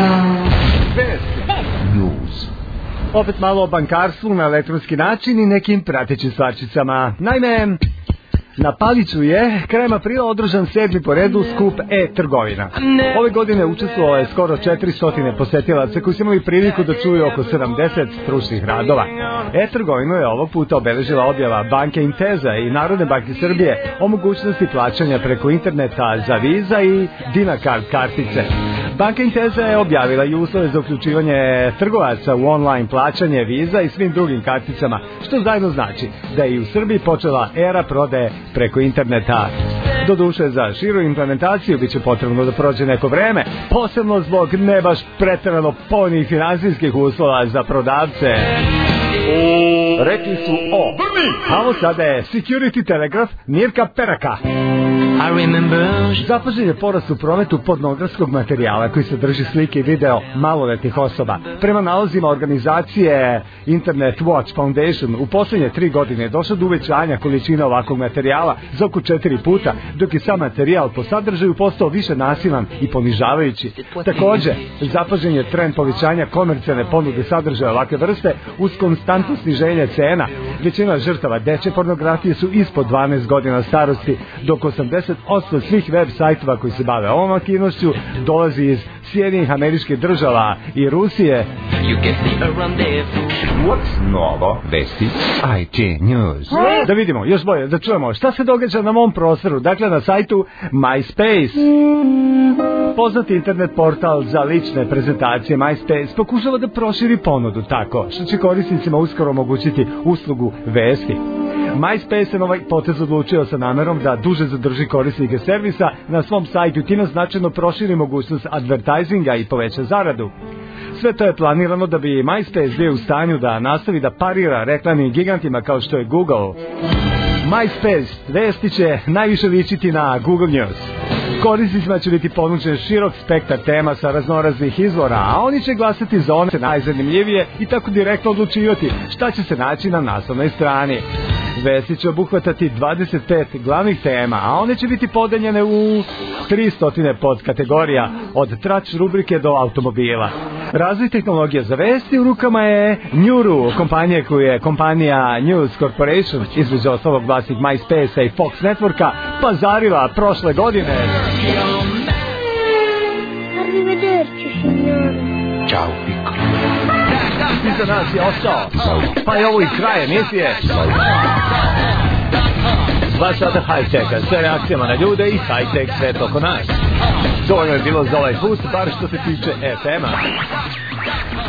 News. Opet malo o bankarstvu na elektronski način i nekim pratećim stvarčicama. Naime, na Paliću je krajem aprila održan sedmi po redu skup e-trgovina. Ove godine učestvovalo je skoro četiristo posetilaca koji su imali priliku da čuju oko sedamdeset stručnih radova. E-trgovinu je ovog puta obeležila objava banke Inteza i Narodne banke Srbije o mogućnosti plaćanja preko interneta za Visa i Dinakard kartice. Banka Inteza je objavila i uslove za uključivanje trgovaca u online plaćanje Visa i svim drugim karticama, što zajedno znači da je i u Srbiji počela era prodaje preko interneta. Doduše, za širu implementaciju biće potrebno da prođe neko vreme, posebno zbog ne baš pretjerano povoljnih finansijskih uslova za prodavce. Rekli su o. A ovo sada je Security Telegraph Mirka Peraka. Zapažen je porast u prometu pornografskog materijala koji sadrži slike i video maloletnih osoba. Prema nalazima organizacije Internet Watch Foundation, u posljednje tri godine je došlo do uvećanja količina ovakvog materijala za oko četiri puta, dok je sam materijal po sadržaju postao više nasilan i ponižavajući. Također, zapažen je trend povećanja komercijalne ponude sadržaja ovakve vrste uz konstantno sniženje cena. Većina žrtava dečje pornografije su ispod dvanaest godina starosti, dok osamdeset posto svih web sajtova koji se bave ovom aktivnošću dolazi iz Sjedinjenih Američkih Država i Rusije. What's novo? Vesti I T News. Da vidimo, još bolje, da čujemo šta se događa na mom prostoru, dakle na sajtu MySpace. Poznati internet portal za lične prezentacije MySpace pokušava da proširi ponudu tako što će korisnicima uskoro omogućiti uslugu vesti. MySpace je ovaj potez odlučio sa namerom da duže zadrži korisnike servisa na svom sajtu i time značajno proširi mogućnost advertisinga i poveća zaradu. Sve to je planirano da bi MySpace bio u stanju da nastavi da parira reklamnim gigantima kao što je Google. MySpace vesti će najviše ličiti na Google News. Korisnicima će biti ponuđen širok spektar tema sa raznoraznih izvora, a oni će glasati za one najzanimljivije i tako direktno odlučivati šta će se naći na naslovnoj strani. Vesti će obuhvatati dvadeset pet glavnih tema, a one će biti podeljene u tristo podkategorija, od trač rubrike do automobila. Razvoj tehnologija za vesti u rukama je Newru, kompanije koju je kompanija News Corporation, između ostalog vlasnik MySpace i Fox Networka, pazarila prošle godine. Ćao, Piko. Iza nas je ostao, pa je ovo i kraj emisije. Dva sata high-teka, sve reakcijama na ljude i high-tech svet oko nas. Dovoljno je bilo za ovaj put, bar što se tiče F M-a.